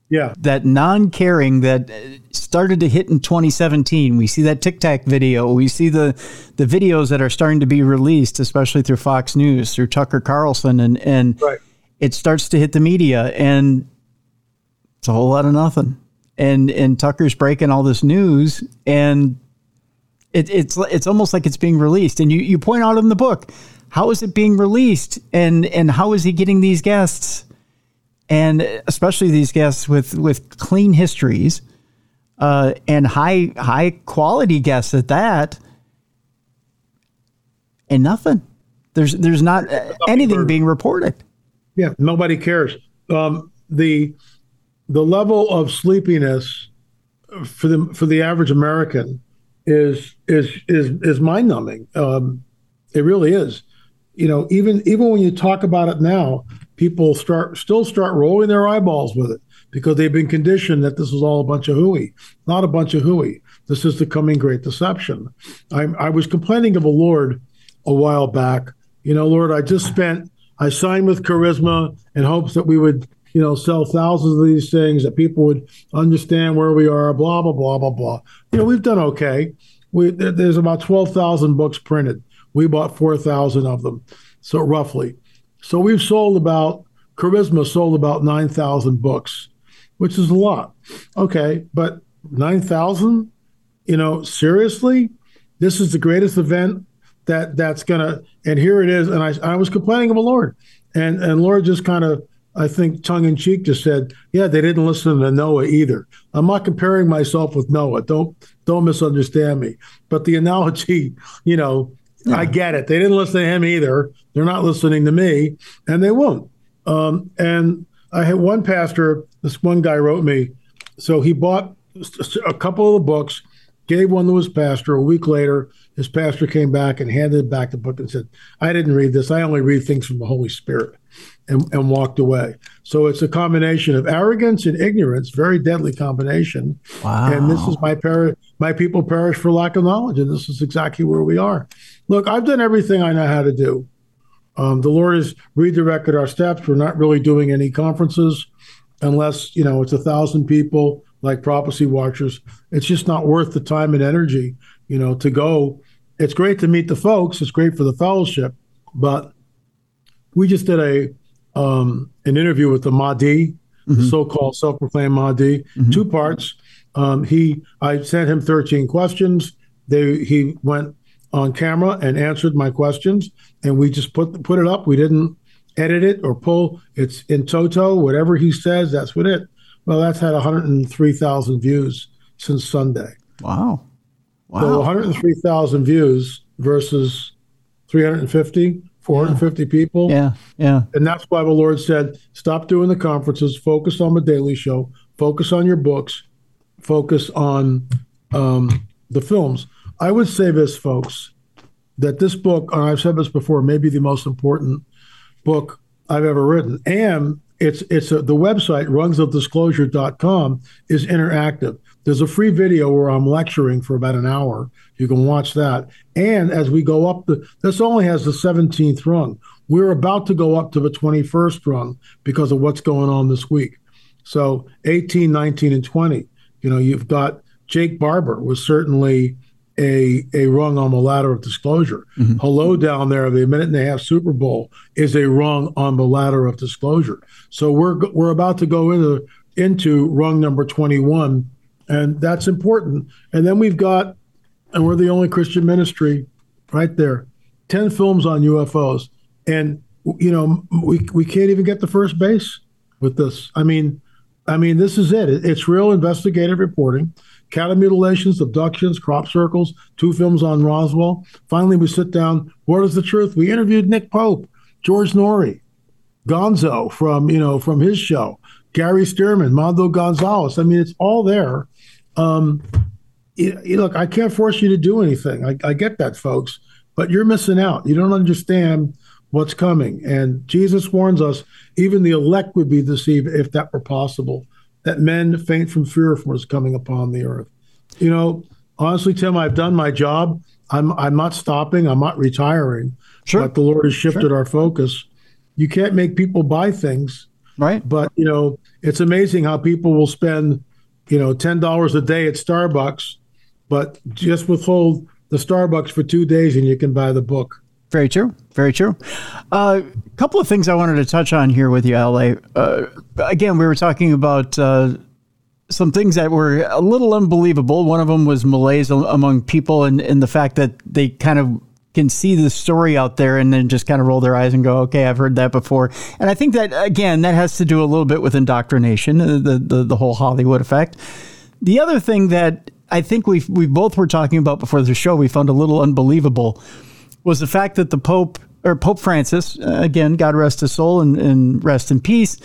non-caring that started to hit in 2017. We see that Tic Tac video. We see the videos that are starting to be released, especially through Fox News, through Tucker Carlson, and right. It starts to hit the media, and it's a whole lot of nothing. And Tucker's breaking all this news, and it's almost like it's being released. And you point out in the book, how is it being released, and how is he getting these guests, and especially these guests with clean histories, and high quality guests at that, and nothing. There's not anything being reported. Yeah, nobody cares. The level of sleepiness for the average American is mind numbing. It really is. Even when you talk about it now, people still start rolling their eyeballs with it because they've been conditioned that this is all a bunch of hooey. Not a bunch of hooey. This is the coming great deception. I was complaining of a Lord a while back. Lord, I signed with Charisma in hopes that we would sell thousands of these things, that people would understand where we are, blah, blah, blah, blah, blah. We've done okay. There's about 12,000 books printed. We bought 4,000 of them, so roughly. So Charisma sold about 9,000 books, which is a lot. Okay, but 9,000, seriously? This is the greatest event that's going to, and here it is. And I was complaining of a Lord, and Lord just kind of, I think tongue-in-cheek just said, yeah, they didn't listen to Noah either. I'm not comparing myself with Noah. Don't misunderstand me. But the analogy, I get it. They didn't listen to him either. They're not listening to me, and they won't. And I had one pastor, this one guy wrote me, so he bought a couple of the books, gave one to his pastor. A week later, his pastor came back and handed back the book and said, I didn't read this. I only read things from the Holy Spirit. And walked away. So it's a combination of arrogance and ignorance, very deadly combination. Wow. And this is my people perish for lack of knowledge. And this is exactly where we are. Look, I've done everything I know how to do. The Lord has redirected our steps. We're not really doing any conferences unless, it's 1,000 people like Prophecy Watchers. It's just not worth the time and energy, to go. It's great to meet the folks. It's great for the fellowship, but we just did an interview with the Mahdi, the so-called self-proclaimed Mahdi, 2 parts. I sent him 13 questions, He went on camera and answered my questions, and we just put it up. We didn't edit it or pull. It's in toto. Whatever he says, that's what it. Well, that's had 103,000 views since Sunday. Wow. So 103,000 views versus 350, 450 people. Yeah. And that's why the Lord said, stop doing the conferences, focus on the Daily Show, focus on your books, focus on the films. I would say this, folks, that this book, and I've said this before, may be the most important book I've ever written. And the website, rungsofdisclosure.com, is interactive. There's a free video where I'm lecturing for about an hour. You can watch that. And as we go up, this only has the 17th rung. We're about to go up to the 21st rung because of what's going on this week. So 18, 19, and 20. You've got Jake Barber was certainly a rung on the ladder of disclosure. Mm-hmm. Hello down there, the minute and a half Super Bowl is a rung on the ladder of disclosure. So we're about to go into rung number 21, and that's important. And then we're the only Christian ministry right there, 10 films on UFOs, and we can't even get to first base with this. I mean, this is it. It's real investigative reporting. Cattle mutilations, abductions, crop circles, 2 films on Roswell. Finally, we sit down. What is the truth? We interviewed Nick Pope, George Norrie, Gonzo from his show, Gary Stearman, Mondo Gonzalez. I mean, it's all there. Look, I can't force you to do anything. I get that, folks, but you're missing out. You don't understand what's coming. And Jesus warns us, even the elect would be deceived if that were possible, that men faint from fear from what is coming upon the earth. Honestly, Tim, I've done my job. I'm not stopping. I'm not retiring. Sure. But the Lord has shifted our focus. You can't make people buy things. Right. But, it's amazing how people will spend, $10 a day at Starbucks, but just withhold the Starbucks for 2 days and you can buy the book. Very true. Very true. A couple of things I wanted to touch on here with you, L.A. Again, we were talking about some things that were a little unbelievable. One of them was malaise among people and the fact that they kind of can see the story out there and then just kind of roll their eyes and go, okay, I've heard that before. And I think that, again, that has to do a little bit with indoctrination, the whole Hollywood effect. The other thing that I think we both were talking about before the show, we found a little unbelievable, was the fact that the Pope Francis, again, God rest his soul and rest in peace,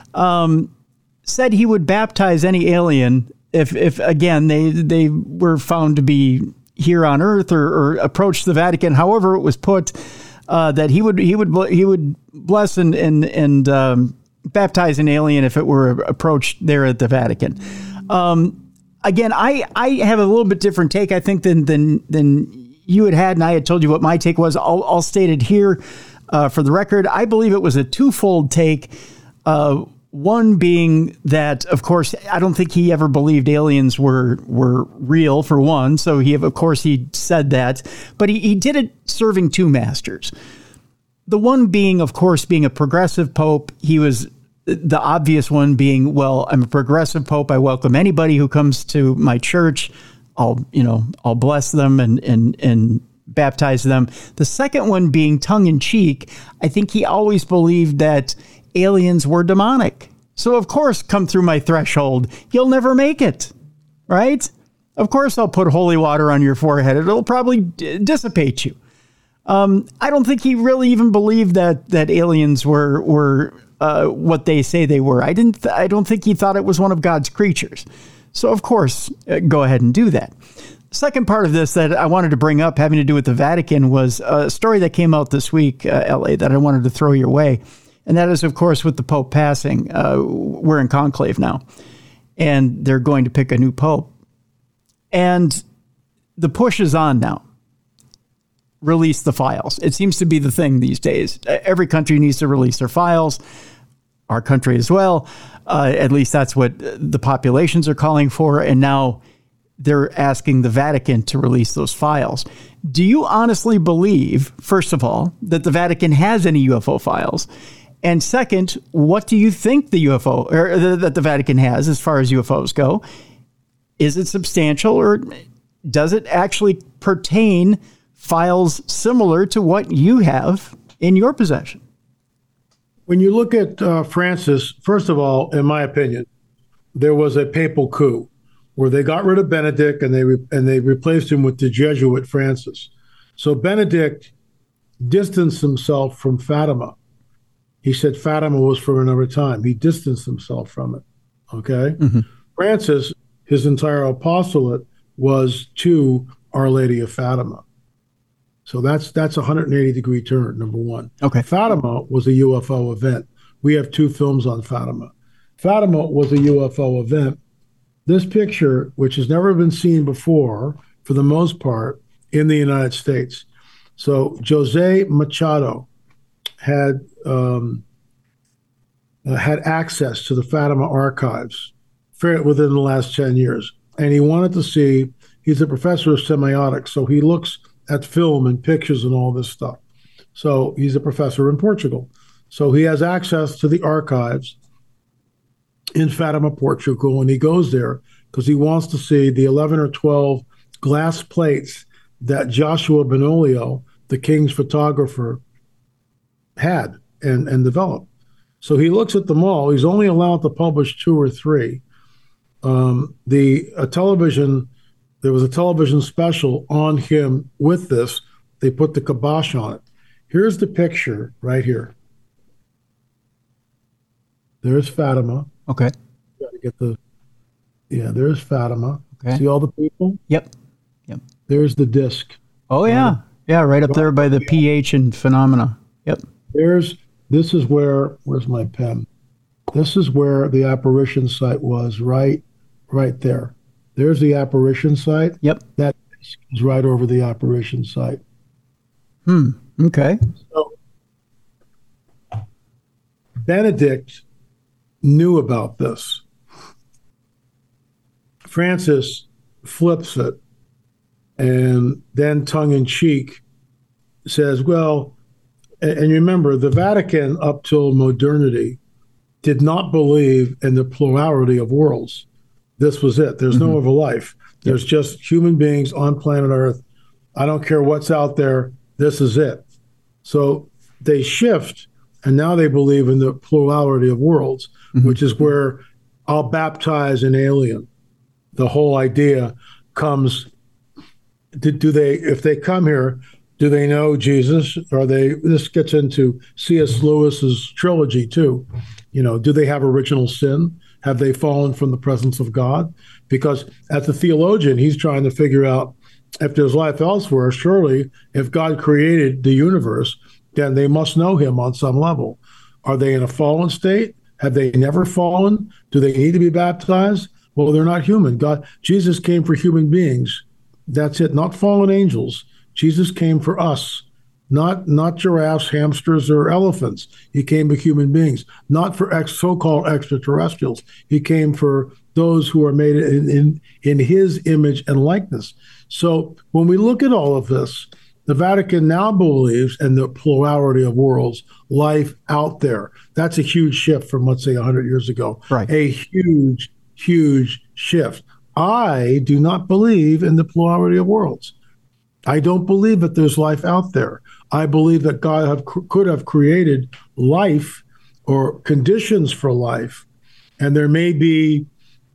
said he would baptize any alien if again, they were found to be here on Earth or approach the Vatican. However it was put, that he would bless and baptize an alien if it were approached there at the Vatican. Again, I have a little bit different take, I think, than you had, and I had told you what my take was. I'll state it here for the record. I believe it was a twofold take. One being that, of course, I don't think he ever believed aliens were real, for one. So he said that, but he did it serving two masters. The one being, of course, being a progressive pope. He was the obvious one being, well, I'm a progressive pope. I welcome anybody who comes to my church. I'll bless them and baptize them. The second one being tongue in cheek. I think he always believed that aliens were demonic. So of course, come through my threshold, you'll never make it, right? Of course, I'll put holy water on your forehead. It'll probably dissipate you. I don't think he really even believed that aliens were what they say they were. I don't think he thought it was one of God's creatures. So of course, go ahead and do that. The second part of this that I wanted to bring up having to do with the Vatican was a story that came out this week, LA, that I wanted to throw your way. And that is, of course, with the Pope passing. We're in conclave now, and they're going to pick a new Pope. And the push is on now. Release the files. It seems to be the thing these days. Every country needs to release their files. Our country as well. At least that's what the populations are calling for. And now they're asking the Vatican to release those files. Do you honestly believe, first of all, that the Vatican has any UFO files? And second, what do you think the UFO or that the Vatican has as far as UFOs go? Is it substantial, or does it actually pertain files similar to what you have in your possession? When you look at Francis, first of all, in my opinion, there was a papal coup where they got rid of Benedict and they replaced him with the Jesuit Francis. So Benedict distanced himself from Fatima. He said Fatima was for another time. He distanced himself from it. Okay? Mm-hmm. Francis, his entire apostolate was to Our Lady of Fatima. So that's a 180-degree turn, number one. Okay. Fatima was a UFO event. We have 2 films on Fatima. Fatima was a UFO event. This picture, which has never been seen before, for the most part, in the United States. So Jose Machado had access to the Fatima archives within the last 10 years. And he wanted to see, he's a professor of semiotics, so he looks at film and pictures and all this stuff. So he's a professor in Portugal. So he has access to the archives in Fatima, Portugal, and he goes there because he wants to see the 11 or 12 glass plates that Joshua Benoglio, the king's photographer, had and developed. So he looks at them all. He's only allowed to publish 2 or 3. There was a television special on him with this. They put the kibosh on it. Here's the picture right here. There's Fatima. Okay. Gotta get there's Fatima. Okay. See all the people? Yep. There's the disc. Oh, yeah. Yeah, right up there by the pH and phenomena. Yep. Where's my pen? This is where the apparition site was, right there. There's the apparition site. Yep. That is right over the apparition site. Okay. So Benedict knew about this. Francis flips it and then tongue-in-cheek says, well, and remember, the Vatican up till modernity did not believe in the plurality of worlds. This was it. There's no other life. There's just human beings on planet Earth. I don't care what's out there. This is it. So they shift, and now they believe in the plurality of worlds, which is where I'll baptize an alien. The whole idea comes, if they come here, do they know Jesus? This gets into C.S. Lewis's trilogy too. Do they have original sin? Have they fallen from the presence of God? Because as a theologian, he's trying to figure out if there's life elsewhere. Surely, if God created the universe, then they must know him on some level. Are they in a fallen state? Have they never fallen? Do they need to be baptized? Well, they're not human. Jesus came for human beings. That's it, not fallen angels. Jesus came for us, not giraffes, hamsters, or elephants. He came for human beings, not for so-called extraterrestrials. He came for those who are made in his image and likeness. So when we look at all of this, the Vatican now believes in the plurality of worlds, life out there. That's a huge shift from, let's say, 100 years ago. Right. A huge, huge shift. I do not believe in the plurality of worlds. I don't believe that there's life out there. I believe that God could have created life or conditions for life, and there may be,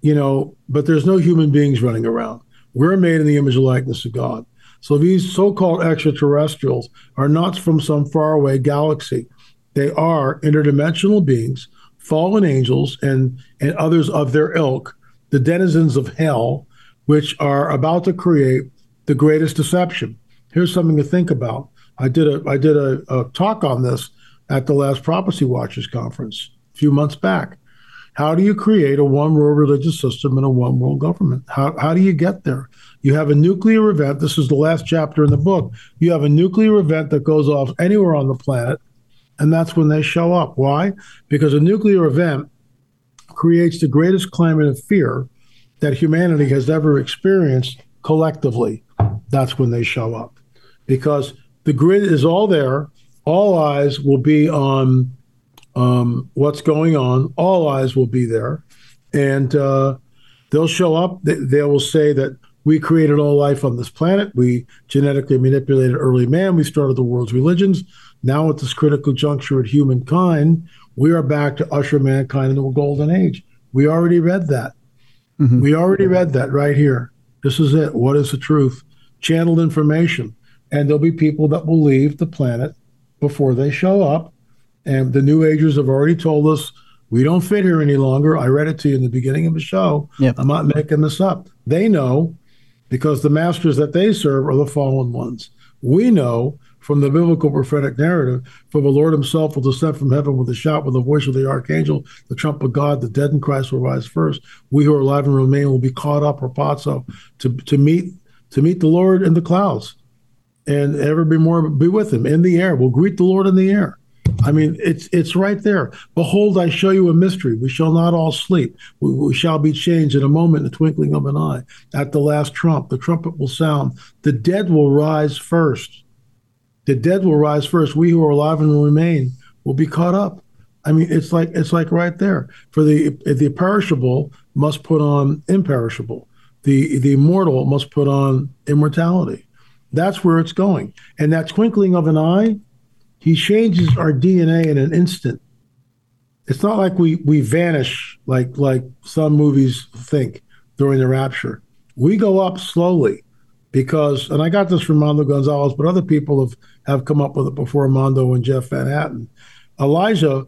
but there's no human beings running around. We're made in the image and likeness of God. So these so-called extraterrestrials are not from some faraway galaxy. They are interdimensional beings, fallen angels, and others of their ilk, the denizens of hell, which are about to create the greatest deception. Here's something to think about. I did a talk on this at the last Prophecy Watchers conference a few months back. How do you create a one-world religious system and a one-world government? How do you get there? You have a nuclear event. This is the last chapter in the book. You have a nuclear event that goes off anywhere on the planet, and that's when they show up. Why? Because a nuclear event creates the greatest climate of fear that humanity has ever experienced collectively. That's when they show up. Because the grid is all there. All eyes will be on what's going on. All eyes will be there. And they'll show up. They will say that We created all life on this planet. We genetically manipulated early man. We started the world's religions. Now at this critical juncture at humankind, we are back to usher mankind into a golden age. We already read that. Mm-hmm. We already read that right here. This is it. What is the truth? Channeled information. And there'll be people that will leave the planet before they show up. And the New Agers have already told us, we don't fit here any longer. I read it to you in the beginning of the show. Yep. I'm not making this up. They know because the masters that they serve are the fallen ones. We know from the biblical prophetic narrative, for the Lord himself will descend from heaven with a shout, with the voice of the archangel, the trump of God, the dead in Christ will rise first. We who are alive and remain will be caught up, or pazo, to meet the Lord in the clouds and ever be with him in the air. We'll greet the Lord in the air. I mean, it's right there. Behold, I show you a mystery. We shall not all sleep. We shall be changed in a moment, in the twinkling of an eye. At the last trump, the trumpet will sound. The dead will rise first. The dead will rise first. We who are alive and will remain will be caught up. I mean, it's like right there. For the perishable must put on imperishable. The immortal must put on immortality. That's where it's going. And that twinkling of an eye, he changes our DNA in an instant. It's not like we vanish like some movies think during the rapture. We go up slowly because, and I got this from Mondo Gonzalez, but other people have come up with it before Mondo and Jeff Van Hatten. Elisha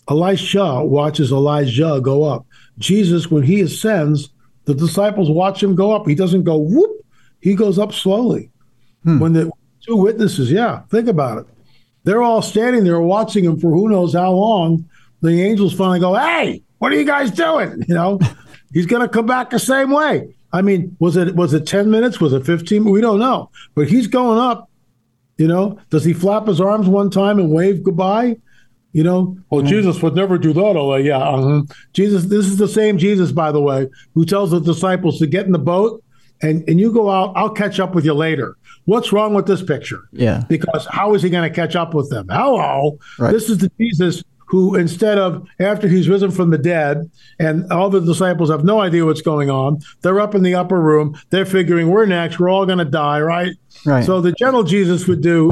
watches Elijah go up. Jesus, when he ascends, the disciples watch him go up. He doesn't go whoop. He goes up slowly. When the two witnesses, think about it. They're all standing there watching him for who knows how long. The angels finally go, hey, what are you guys doing? You know, he's going to come back the same way. I mean, was it 10 minutes? Was it 15? We don't know. But he's going up, you know. Does he flap his arms one time and wave goodbye? You know, Jesus would never do that. Jesus, this is the same Jesus, by the way, who tells the disciples to get in the boat and you go out. I'll catch up with you later. What's wrong with this picture? Yeah. Because how is he going to catch up with them? Hello. Right. This is the Jesus who, instead of after he's risen from the dead and all the disciples have no idea what's going on, they're up in the upper room. They're figuring we're next. We're all going to die. Right. So the gentle Jesus would do,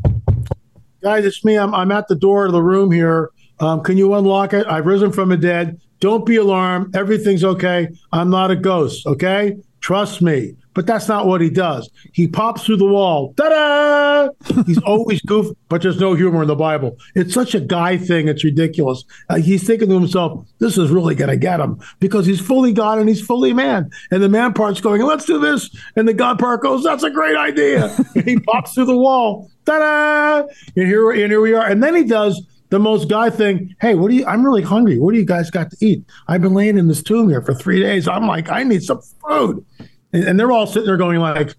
guys, it's me. I'm at the door of the room here. Can you unlock it? I've risen from the dead. Don't be alarmed. Everything's okay. I'm not a ghost. Okay. Trust me. But that's not what he does. He pops through the wall. Ta-da! He's always goofy, but there's no humor in the Bible. It's such a guy thing. It's ridiculous. He's thinking to himself, this is really going to get him because he's fully God and he's fully man. And the man part's going, let's do this. And the God part goes, that's a great idea. And he pops through the wall. Ta-da! And here we are. And then he does the most guy thing. Hey, I'm really hungry. What do you guys got to eat? I've been laying in this tomb here for 3 days. I'm like, I need some food. And they're all sitting there going like,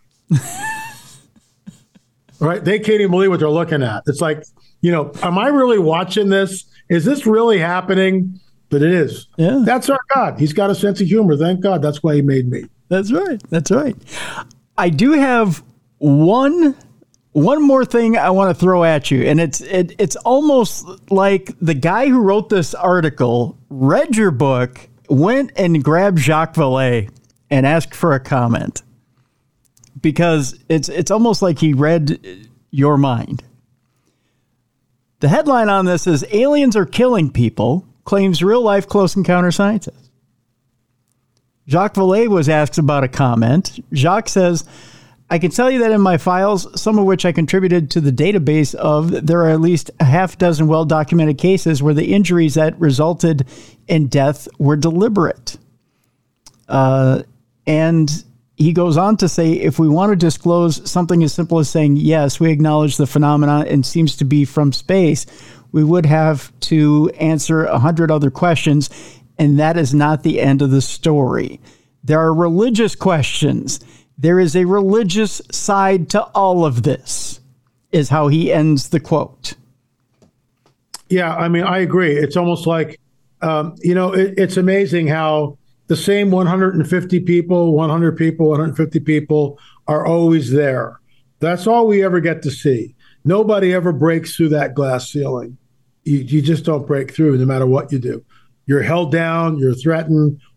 right? They can't even believe what they're looking at. It's like, you know, am I really watching this? Is this really happening? But it is. Yeah. That's our God. He's got a sense of humor. Thank God. That's why he made me. That's right. That's right. I do have one more thing I want to throw at you. And it's almost like the guy who wrote this article read your book, went and grabbed Jacques Vallée and asked for a comment, because it's almost like he read your mind. The headline on this is Aliens Are Killing People, claims real-life close encounter scientist. Jacques Vallée was asked about a comment. Jacques says, I can tell you that in my files, some of which I contributed to the database of, there are at least a half dozen well-documented cases where the injuries that resulted in death were deliberate. And he goes on to say, if we want to disclose something as simple as saying, yes, we acknowledge the phenomenon and seems to be from space, we would have to answer 100 other questions. And that is not the end of the story. There are religious questions. There is a religious side to all of this, is how he ends the quote. Yeah, I mean, I agree. It's almost like, it's amazing how the same 150 people, 100 people, 150 people are always there. That's all we ever get to see. Nobody ever breaks through that glass ceiling. You just don't break through no matter what you do. You're held down, you're threatened,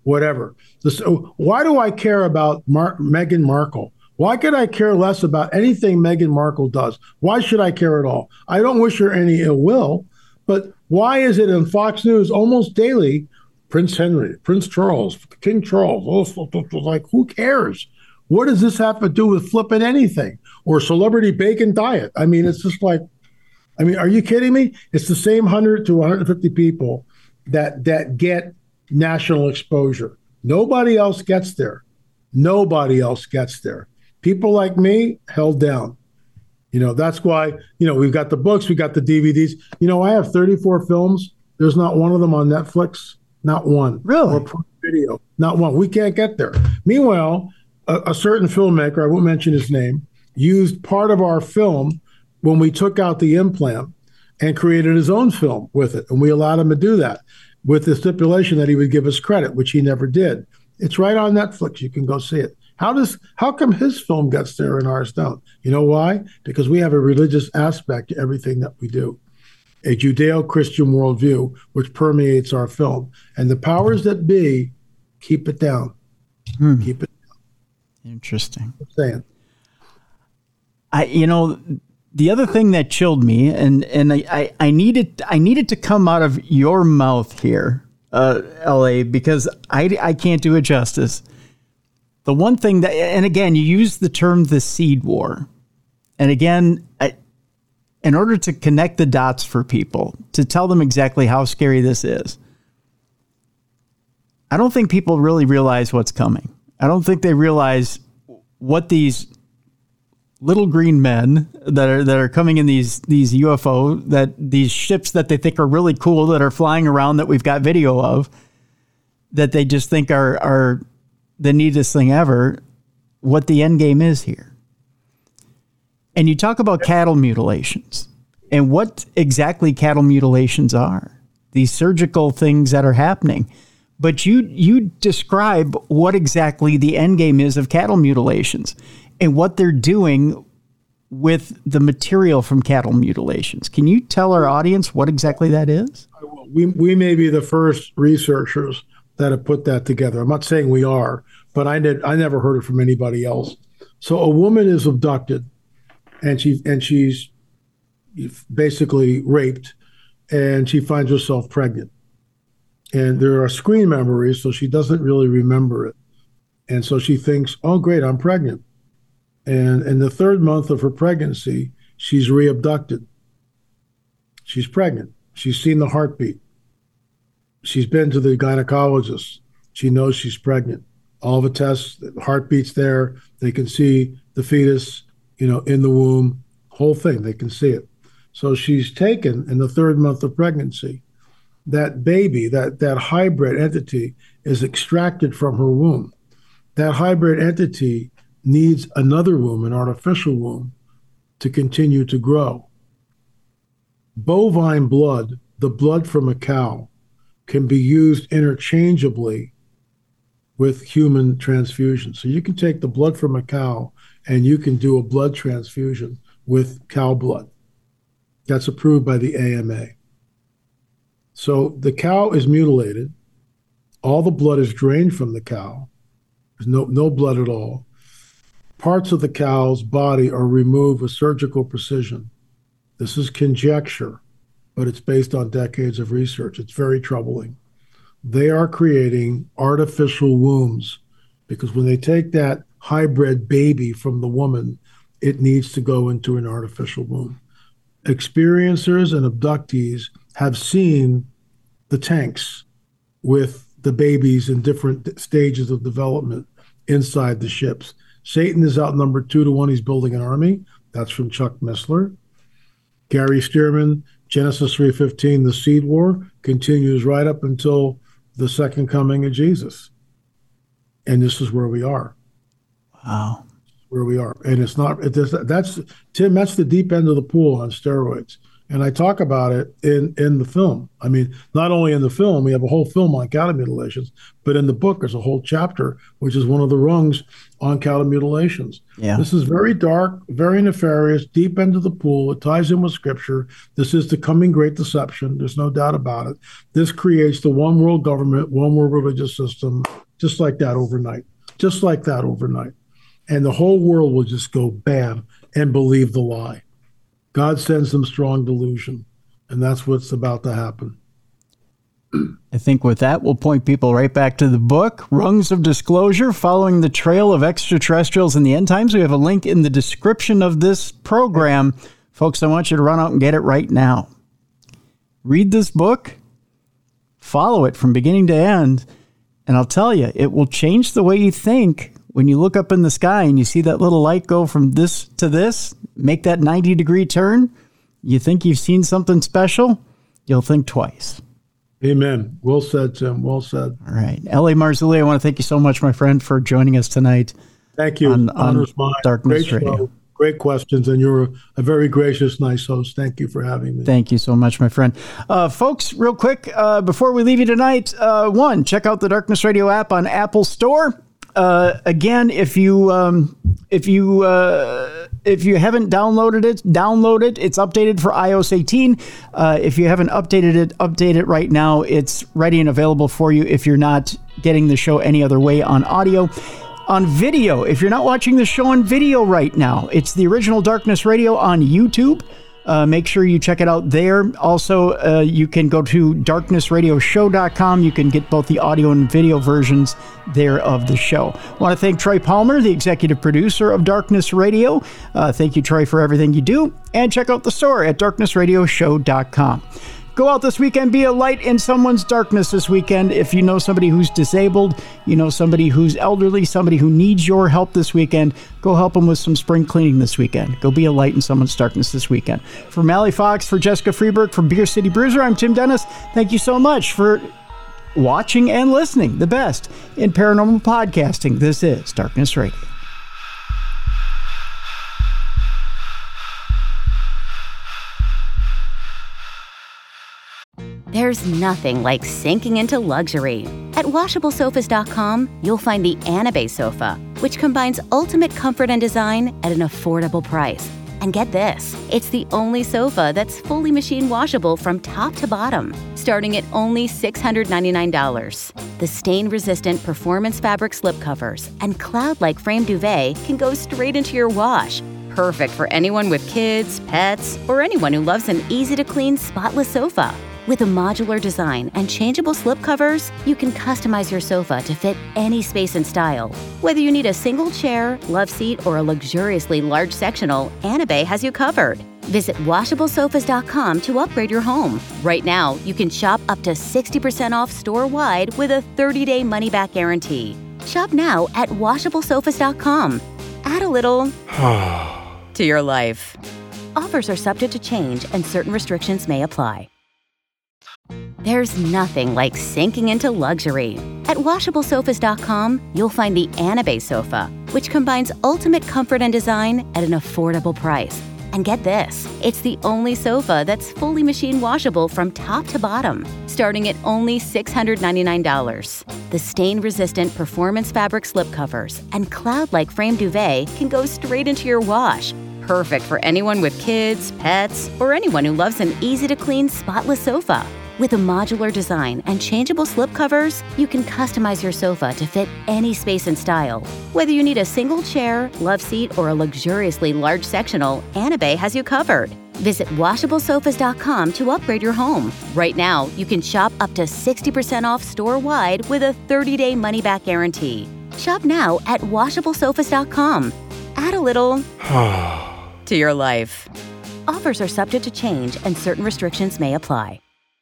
whatever. Why do I care about Meghan Markle? Why could I care less about anything Meghan Markle does? Why should I care at all? I don't wish her any ill will, but why is it in Fox News almost daily, Prince Henry, Prince Charles, King Charles, like, who cares? What does this have to do with flipping anything? Or celebrity bacon diet? I mean, it's just like, are you kidding me? It's the same 100 to 150 people that get national exposure. Nobody else gets there. Nobody else gets there. People like me held down. That's why, we've got the books, we got the DVDs. I have 34 films. There's not one of them on Netflix. Not one. Really? Or Prime Video. Not one. We can't get there. Meanwhile, a certain filmmaker, I won't mention his name, used part of our film when we took out the implant and created his own film with it. And we allowed him to do that with the stipulation that he would give us credit, which he never did. It's right on Netflix. You can go see it. How come his film gets there and ours don't? You know why? Because we have a religious aspect to everything that we do, a Judeo-Christian worldview, which permeates our film. And the powers that be keep it down. Keep it down. Interesting. I'm saying. The other thing that chilled me, and I needed to come out of your mouth here, LA, because I can't do it justice. The one thing that, and again, you use the term the seed war. And again, in order to connect the dots for people, to tell them exactly how scary this is, I don't think people really realize what's coming. I don't think they realize what these little green men that are coming in these UFO, that these ships that they think are really cool, that are flying around, that we've got video of, that they just think are the neatest thing ever, what the end game is here. And you talk about cattle mutilations and what exactly cattle mutilations are, these surgical things that are happening. But you describe what exactly the end game is of cattle mutilations and what they're doing with the material from cattle mutilations. Can you tell our audience what exactly that is? We may be the first researchers that have put that together. I'm not saying we are, but I never heard it from anybody else. So a woman is abducted, and she's basically raped, and she finds herself pregnant. And there are screen memories, so she doesn't really remember it. And so she thinks, oh, great, I'm pregnant. And in the 3rd month of her pregnancy, she's re-abducted. She's pregnant. She's seen the heartbeat. She's been to the gynecologist. She knows she's pregnant. All the tests, the heartbeat's there. They can see the fetus, in the womb, whole thing. They can see it. So she's taken in the 3rd month of pregnancy. That baby, that hybrid entity is extracted from her womb. That hybrid entity needs another womb, an artificial womb, to continue to grow. Bovine blood, the blood from a cow, can be used interchangeably with human transfusion. So you can take the blood from a cow and you can do a blood transfusion with cow blood. That's approved by the AMA. So the cow is mutilated. All the blood is drained from the cow. There's no blood at all. Parts of the cow's body are removed with surgical precision. This is conjecture, but it's based on decades of research. It's very troubling. They are creating artificial wombs because when they take that hybrid baby from the woman, it needs to go into an artificial womb. Experiencers and abductees have seen the tanks with the babies in different stages of development inside the ships. Satan is outnumbered 2-1. He's building an army. That's from Chuck Missler. Gary Stearman, Genesis 3:15, the seed war continues right up until the second coming of Jesus. And this is where we are. Wow. Where we are. And it's not, that's Tim, that's the deep end of the pool on steroids. And I talk about it in the film. I mean, not only in the film, we have a whole film on cattle mutilations, but in the book, there's a whole chapter, which is one of the rungs on cattle mutilations. Yeah. This is very dark, very nefarious, deep into the pool. It ties in with scripture. This is the coming great deception. There's no doubt about it. This creates the one world government, one world religious system, just like that overnight. Just like that overnight. And the whole world will just go bam and believe the lie. God sends them strong delusion, and that's what's about to happen. I think with that, we'll point people right back to the book, Rungs of Disclosure, Following the Trail of Extraterrestrials in the End Times. We have a link in the description of this program. Folks, I want you to run out and get it right now. Read this book, follow it from beginning to end, and I'll tell you, it will change the way you think when you look up in the sky and you see that little light go from this to this, make that 90-degree turn. You think you've seen something special, you'll think twice. Amen. Well said, Tim. Well said. All right. L.A. Marzulli, I want to thank you so much, my friend, for joining us tonight. Thank you. On Darkness Radio. Great questions, and you're a very gracious, nice host. Thank you for having me. Thank you so much, my friend. Folks, real quick, before we leave you tonight, check out the Darkness Radio app on Apple Store. Again, if you haven't downloaded it, download it. It's updated for iOS 18. If you haven't updated it, update it right now. It's ready and available for you if you're not getting the show any other way on audio. On video, if you're not watching the show on video right now, it's the original Darkness Radio on YouTube. Make sure you check it out there. Also, you can go to darknessradioshow.com. You can get both the audio and video versions there of the show. I want to thank Troy Palmer, the executive producer of Darkness Radio. Thank you, Troy, for everything you do. And check out the store at darknessradioshow.com. Go out this weekend, be a light in someone's darkness this weekend. If you know somebody who's disabled, you know somebody who's elderly, somebody who needs your help this weekend, go help them with some spring cleaning this weekend. Go be a light in someone's darkness this weekend. For Mally Fox, for Jessica Freeberg, for Beer City Bruiser, I'm Tim Dennis. Thank you so much for watching and listening. The best in paranormal podcasting. This is Darkness Radio. There's nothing like sinking into luxury. At WashableSofas.com, you'll find the Anabay sofa, which combines ultimate comfort and design at an affordable price. And get this, it's the only sofa that's fully machine washable from top to bottom, starting at only $699. The stain-resistant performance fabric slipcovers and cloud-like frame duvet can go straight into your wash. Perfect for anyone with kids, pets, or anyone who loves an easy-to-clean, spotless sofa. With a modular design and changeable slipcovers, you can customize your sofa to fit any space and style. Whether you need a single chair, love seat, or a luxuriously large sectional, Anabay has you covered. Visit WashableSofas.com to upgrade your home. Right now, you can shop up to 60% off store-wide with a 30-day money-back guarantee. Shop now at WashableSofas.com. Add a little to your life. Offers are subject to change and certain restrictions may apply. There's nothing like sinking into luxury. At WashableSofas.com, you'll find the Anabay sofa, which combines ultimate comfort and design at an affordable price. And get this, it's the only sofa that's fully machine washable from top to bottom, starting at only $699. The stain-resistant performance fabric slipcovers and cloud-like frame duvet can go straight into your wash. Perfect for anyone with kids, pets, or anyone who loves an easy-to-clean, spotless sofa. With a modular design and changeable slipcovers, you can customize your sofa to fit any space and style. Whether you need a single chair, love seat, or a luxuriously large sectional, Anabay has you covered. Visit WashableSofas.com to upgrade your home. Right now, you can shop up to 60% off store-wide with a 30-day money-back guarantee. Shop now at WashableSofas.com. Add a little to your life. Offers are subject to change and certain restrictions may apply.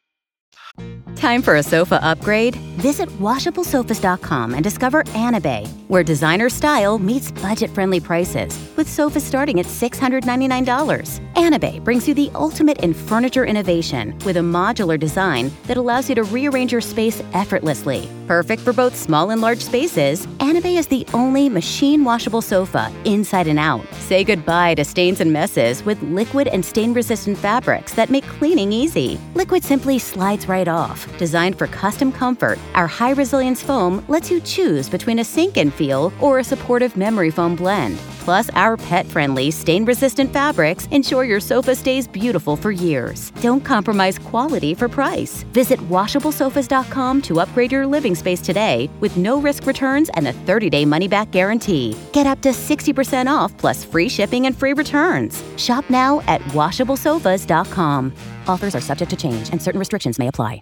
Time for a sofa upgrade? Visit WashableSofas.com and discover Anabay, where designer style meets budget-friendly prices, with sofas starting at $699. Anabay brings you the ultimate in furniture innovation with a modular design that allows you to rearrange your space effortlessly. Perfect for both small and large spaces, Anabay is the only machine-washable sofa inside and out. Say goodbye to stains and messes with liquid and stain-resistant fabrics that make cleaning easy. Liquid simply slides right off. Designed for custom comfort, our high-resilience foam lets you choose between a sink-in feel or a supportive memory foam blend. Plus, our pet-friendly, stain-resistant fabrics ensure your sofa stays beautiful for years. Don't compromise quality for price. Visit WashableSofas.com to upgrade your living space today with no-risk returns and a 30-day money-back guarantee. Get up to 60% off plus free shipping and free returns. Shop now at WashableSofas.com. Offers are subject to change and certain restrictions may apply.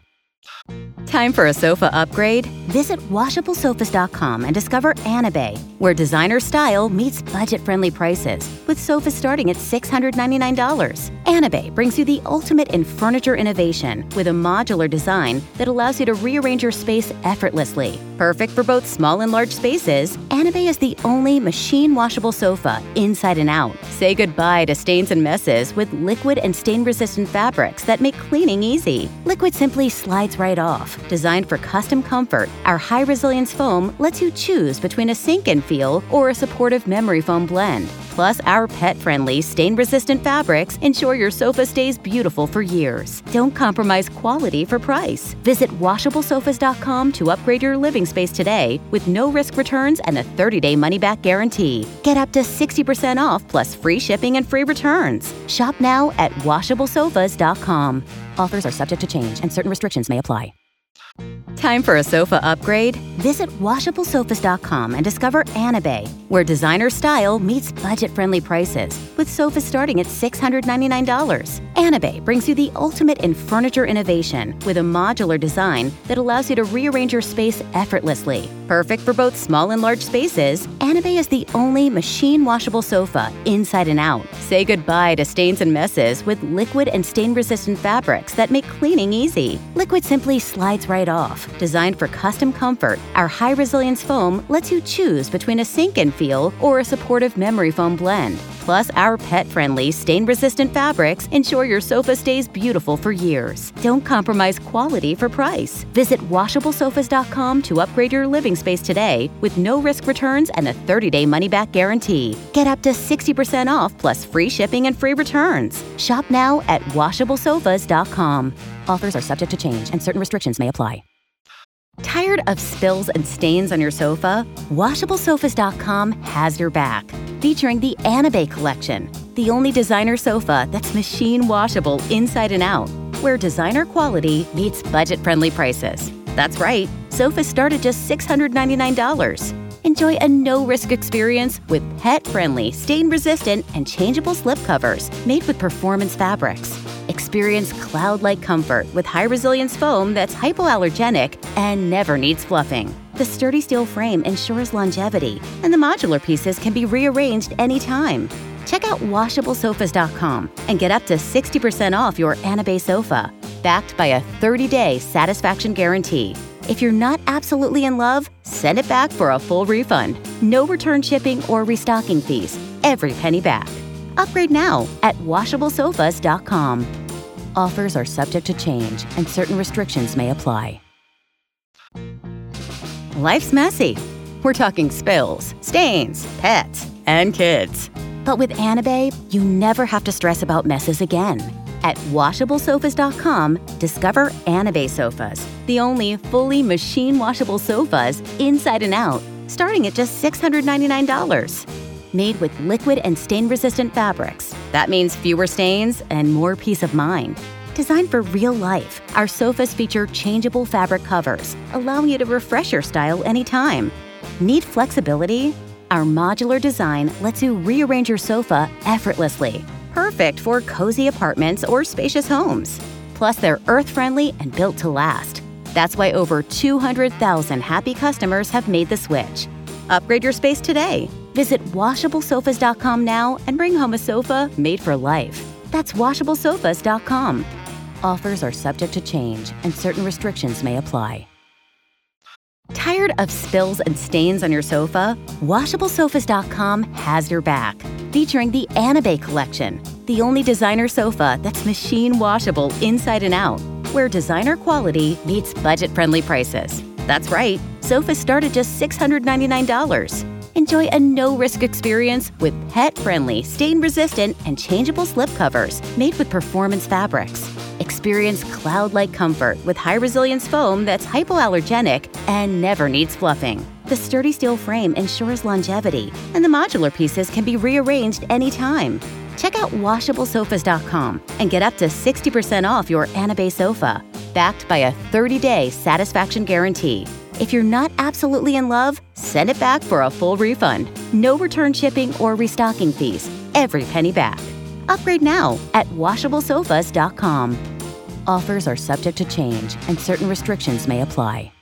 Time for a sofa upgrade? Visit WashableSofas.com and discover Anabay, where designer style meets budget-friendly prices, with sofas starting at $699. Anabay brings you the ultimate in furniture innovation with a modular design that allows you to rearrange your space effortlessly. Perfect for both small and large spaces, Anabay is the only machine-washable sofa inside and out. Say goodbye to stains and messes with liquid and stain-resistant fabrics that make cleaning easy. Liquid simply slides right off. Designed for custom comfort, our high-resilience foam lets you choose between a sink-in feel or a supportive memory foam blend. Plus, our pet-friendly, stain-resistant fabrics ensure your sofa stays beautiful for years. Don't compromise quality for price. Visit WashableSofas.com to upgrade your living space today with no-risk returns and a 30-day money-back guarantee. Get up to 60% off plus free shipping and free returns. Shop now at WashableSofas.com. Offers are subject to change and certain restrictions may apply. Time for a sofa upgrade? Visit WashableSofas.com and discover Anabay, where designer style meets budget-friendly prices, with sofas starting at $699. Anabay brings you the ultimate in furniture innovation with a modular design that allows you to rearrange your space effortlessly. Perfect for both small and large spaces, Anabay is the only machine-washable sofa inside and out. Say goodbye to stains and messes with liquid and stain-resistant fabrics that make cleaning easy. Liquid simply slides right off. Designed for custom comfort, our high-resilience foam lets you choose between a sink-in feel or a supportive memory foam blend. Plus, our pet-friendly, stain-resistant fabrics ensure your sofa stays beautiful for years. Don't compromise quality for price. Visit WashableSofas.com to upgrade your living space today with no-risk returns and a 30-day money-back guarantee. Get up to 60% off plus free shipping and free returns. Shop now at WashableSofas.com. Offers are subject to change and certain restrictions may apply. Tired of spills and stains on your sofa? WashableSofas.com has your back. Featuring the Anabay collection, the only designer sofa that's machine washable inside and out, where designer quality meets budget-friendly prices. That's right, sofas start at just $699. Enjoy a no-risk experience with pet-friendly, stain-resistant, and changeable slipcovers made with performance fabrics. Experience cloud-like comfort with high-resilience foam that's hypoallergenic and never needs fluffing. The sturdy steel frame ensures longevity, and the modular pieces can be rearranged anytime. Check out WashableSofas.com and get up to 60% off your Anabay sofa, backed by a 30-day satisfaction guarantee. If you're not absolutely in love, send it back for a full refund. No return shipping or restocking fees. Every penny back. Upgrade now at WashableSofas.com. Offers are subject to change and certain restrictions may apply. Life's messy. We're talking spills, stains, pets, and kids. But with Anabay, you never have to stress about messes again. At WashableSofas.com, discover Anabay sofas, the only fully machine-washable sofas inside and out, starting at just $699. Made with liquid and stain-resistant fabrics. That means fewer stains and more peace of mind. Designed for real life, our sofas feature changeable fabric covers, allowing you to refresh your style anytime. Need flexibility? Our modular design lets you rearrange your sofa effortlessly. Perfect for cozy apartments or spacious homes. Plus, they're earth-friendly and built to last. That's why over 200,000 happy customers have made the switch. Upgrade your space today. Visit WashableSofas.com now and bring home a sofa made for life. That's WashableSofas.com. Offers are subject to change and certain restrictions may apply. Tired of spills and stains on your sofa? WashableSofas.com has your back. Featuring the Anabay collection, the only designer sofa that's machine washable inside and out, where designer quality meets budget-friendly prices. That's right, sofas start at just $699. Enjoy a no-risk experience with pet-friendly, stain-resistant, and changeable slipcovers made with performance fabrics. Experience cloud-like comfort with high-resilience foam that's hypoallergenic and never needs fluffing. The sturdy steel frame ensures longevity, and the modular pieces can be rearranged anytime. Check out WashableSofas.com and get up to 60% off your Anabay sofa, backed by a 30-day satisfaction guarantee. If you're not absolutely in love, send it back for a full refund. No return shipping or restocking fees. Every penny back. Upgrade now at WashableSofas.com. Offers are subject to change and certain restrictions may apply.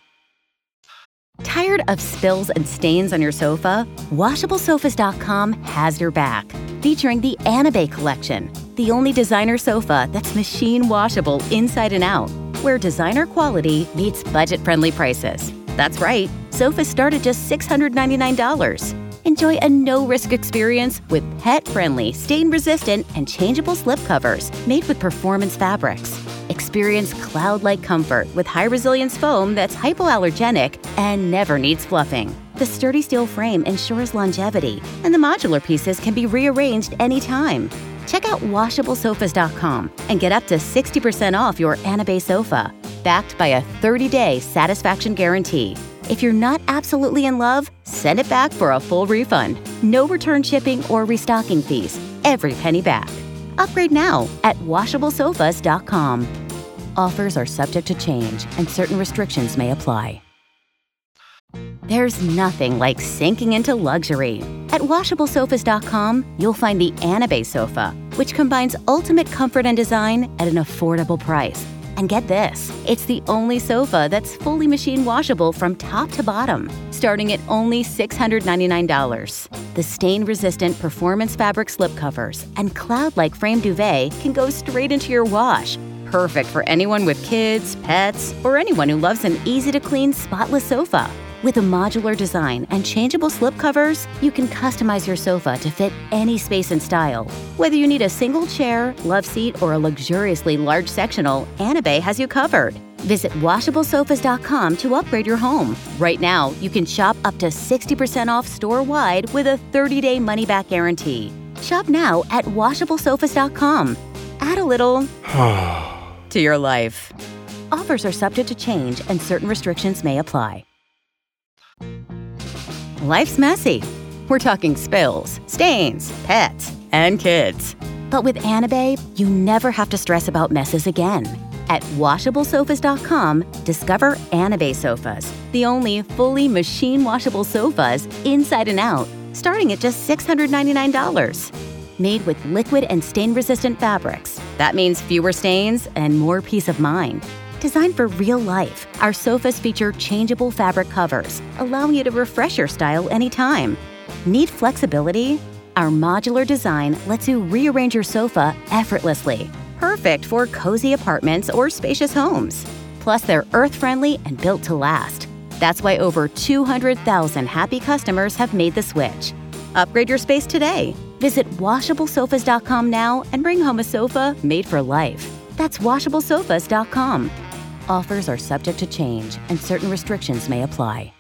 Tired of spills and stains on your sofa? WashableSofas.com has your back. Featuring the Anabay collection, the only designer sofa that's machine washable inside and out, where designer quality meets budget-friendly prices. That's right, sofas start at just $699. Enjoy a no-risk experience with pet-friendly, stain-resistant, and changeable slipcovers made with performance fabrics. Experience cloud-like comfort with high-resilience foam that's hypoallergenic and never needs fluffing. The sturdy steel frame ensures longevity, and the modular pieces can be rearranged anytime. Check out WashableSofas.com and get up to 60% off your Anabay sofa, backed by a 30-day satisfaction guarantee. If you're not absolutely in love, send it back for a full refund. No return shipping or restocking fees. Every penny back. Upgrade now at WashableSofas.com. Offers are subject to change and certain restrictions may apply. There's nothing like sinking into luxury. At WashableSofas.com, you'll find the Anabay sofa, which combines ultimate comfort and design at an affordable price. And get this, it's the only sofa that's fully machine washable from top to bottom, starting at only $699. The stain-resistant performance fabric slipcovers and cloud-like frame duvet can go straight into your wash. Perfect for anyone with kids, pets, or anyone who loves an easy-to-clean, spotless sofa. With a modular design and changeable slipcovers, you can customize your sofa to fit any space and style. Whether you need a single chair, love seat, or a luxuriously large sectional, Anabay has you covered. Visit WashableSofas.com to upgrade your home. Right now, you can shop up to 60% off store-wide with a 30-day money-back guarantee. Shop now at WashableSofas.com. Add a little to your life. Offers are subject to change and certain restrictions may apply. Life's messy. We're talking spills, stains, pets, and kids. But with Anabay, you never have to stress about messes again. At WashableSofas.com, discover Anabay sofas, the only fully machine washable sofas inside and out, starting at just $699. Made with liquid and stain-resistant fabrics. That means fewer stains and more peace of mind. Designed for real life, our sofas feature changeable fabric covers, allowing you to refresh your style anytime. Need flexibility? Our modular design lets you rearrange your sofa effortlessly. Perfect for cozy apartments or spacious homes. Plus, they're earth-friendly and built to last. That's why over 200,000 happy customers have made the switch. Upgrade your space today. Visit WashableSofas.com now and bring home a sofa made for life. That's WashableSofas.com. Offers are subject to change and certain restrictions may apply.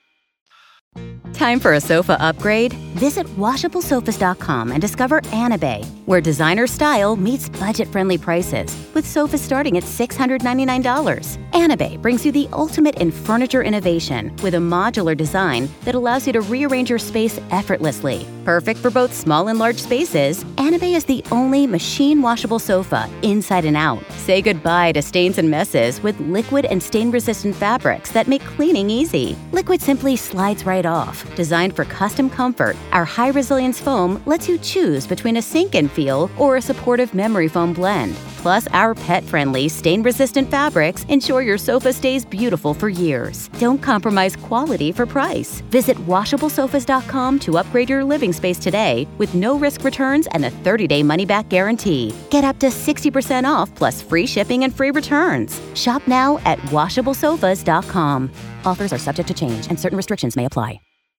Time for a sofa upgrade? Visit WashableSofas.com and discover Anabay, where designer style meets budget-friendly prices, with sofas starting at $699. Anabay brings you the ultimate in furniture innovation with a modular design that allows you to rearrange your space effortlessly. Perfect for both small and large spaces, Anabay is the only machine washable sofa inside and out. Say goodbye to stains and messes with liquid and stain-resistant fabrics that make cleaning easy. Liquid simply slides right off. Designed for custom comfort, our high-resilience foam lets you choose between a sink-in feel or a supportive memory foam blend. Plus, our pet-friendly, stain-resistant fabrics ensure your sofa stays beautiful for years. Don't compromise quality for price. Visit WashableSofas.com to upgrade your living space today with no-risk returns and a 30-day money-back guarantee. Get up to 60% off plus free shipping and free returns. Shop now at WashableSofas.com. Offers are subject to change and certain restrictions may apply.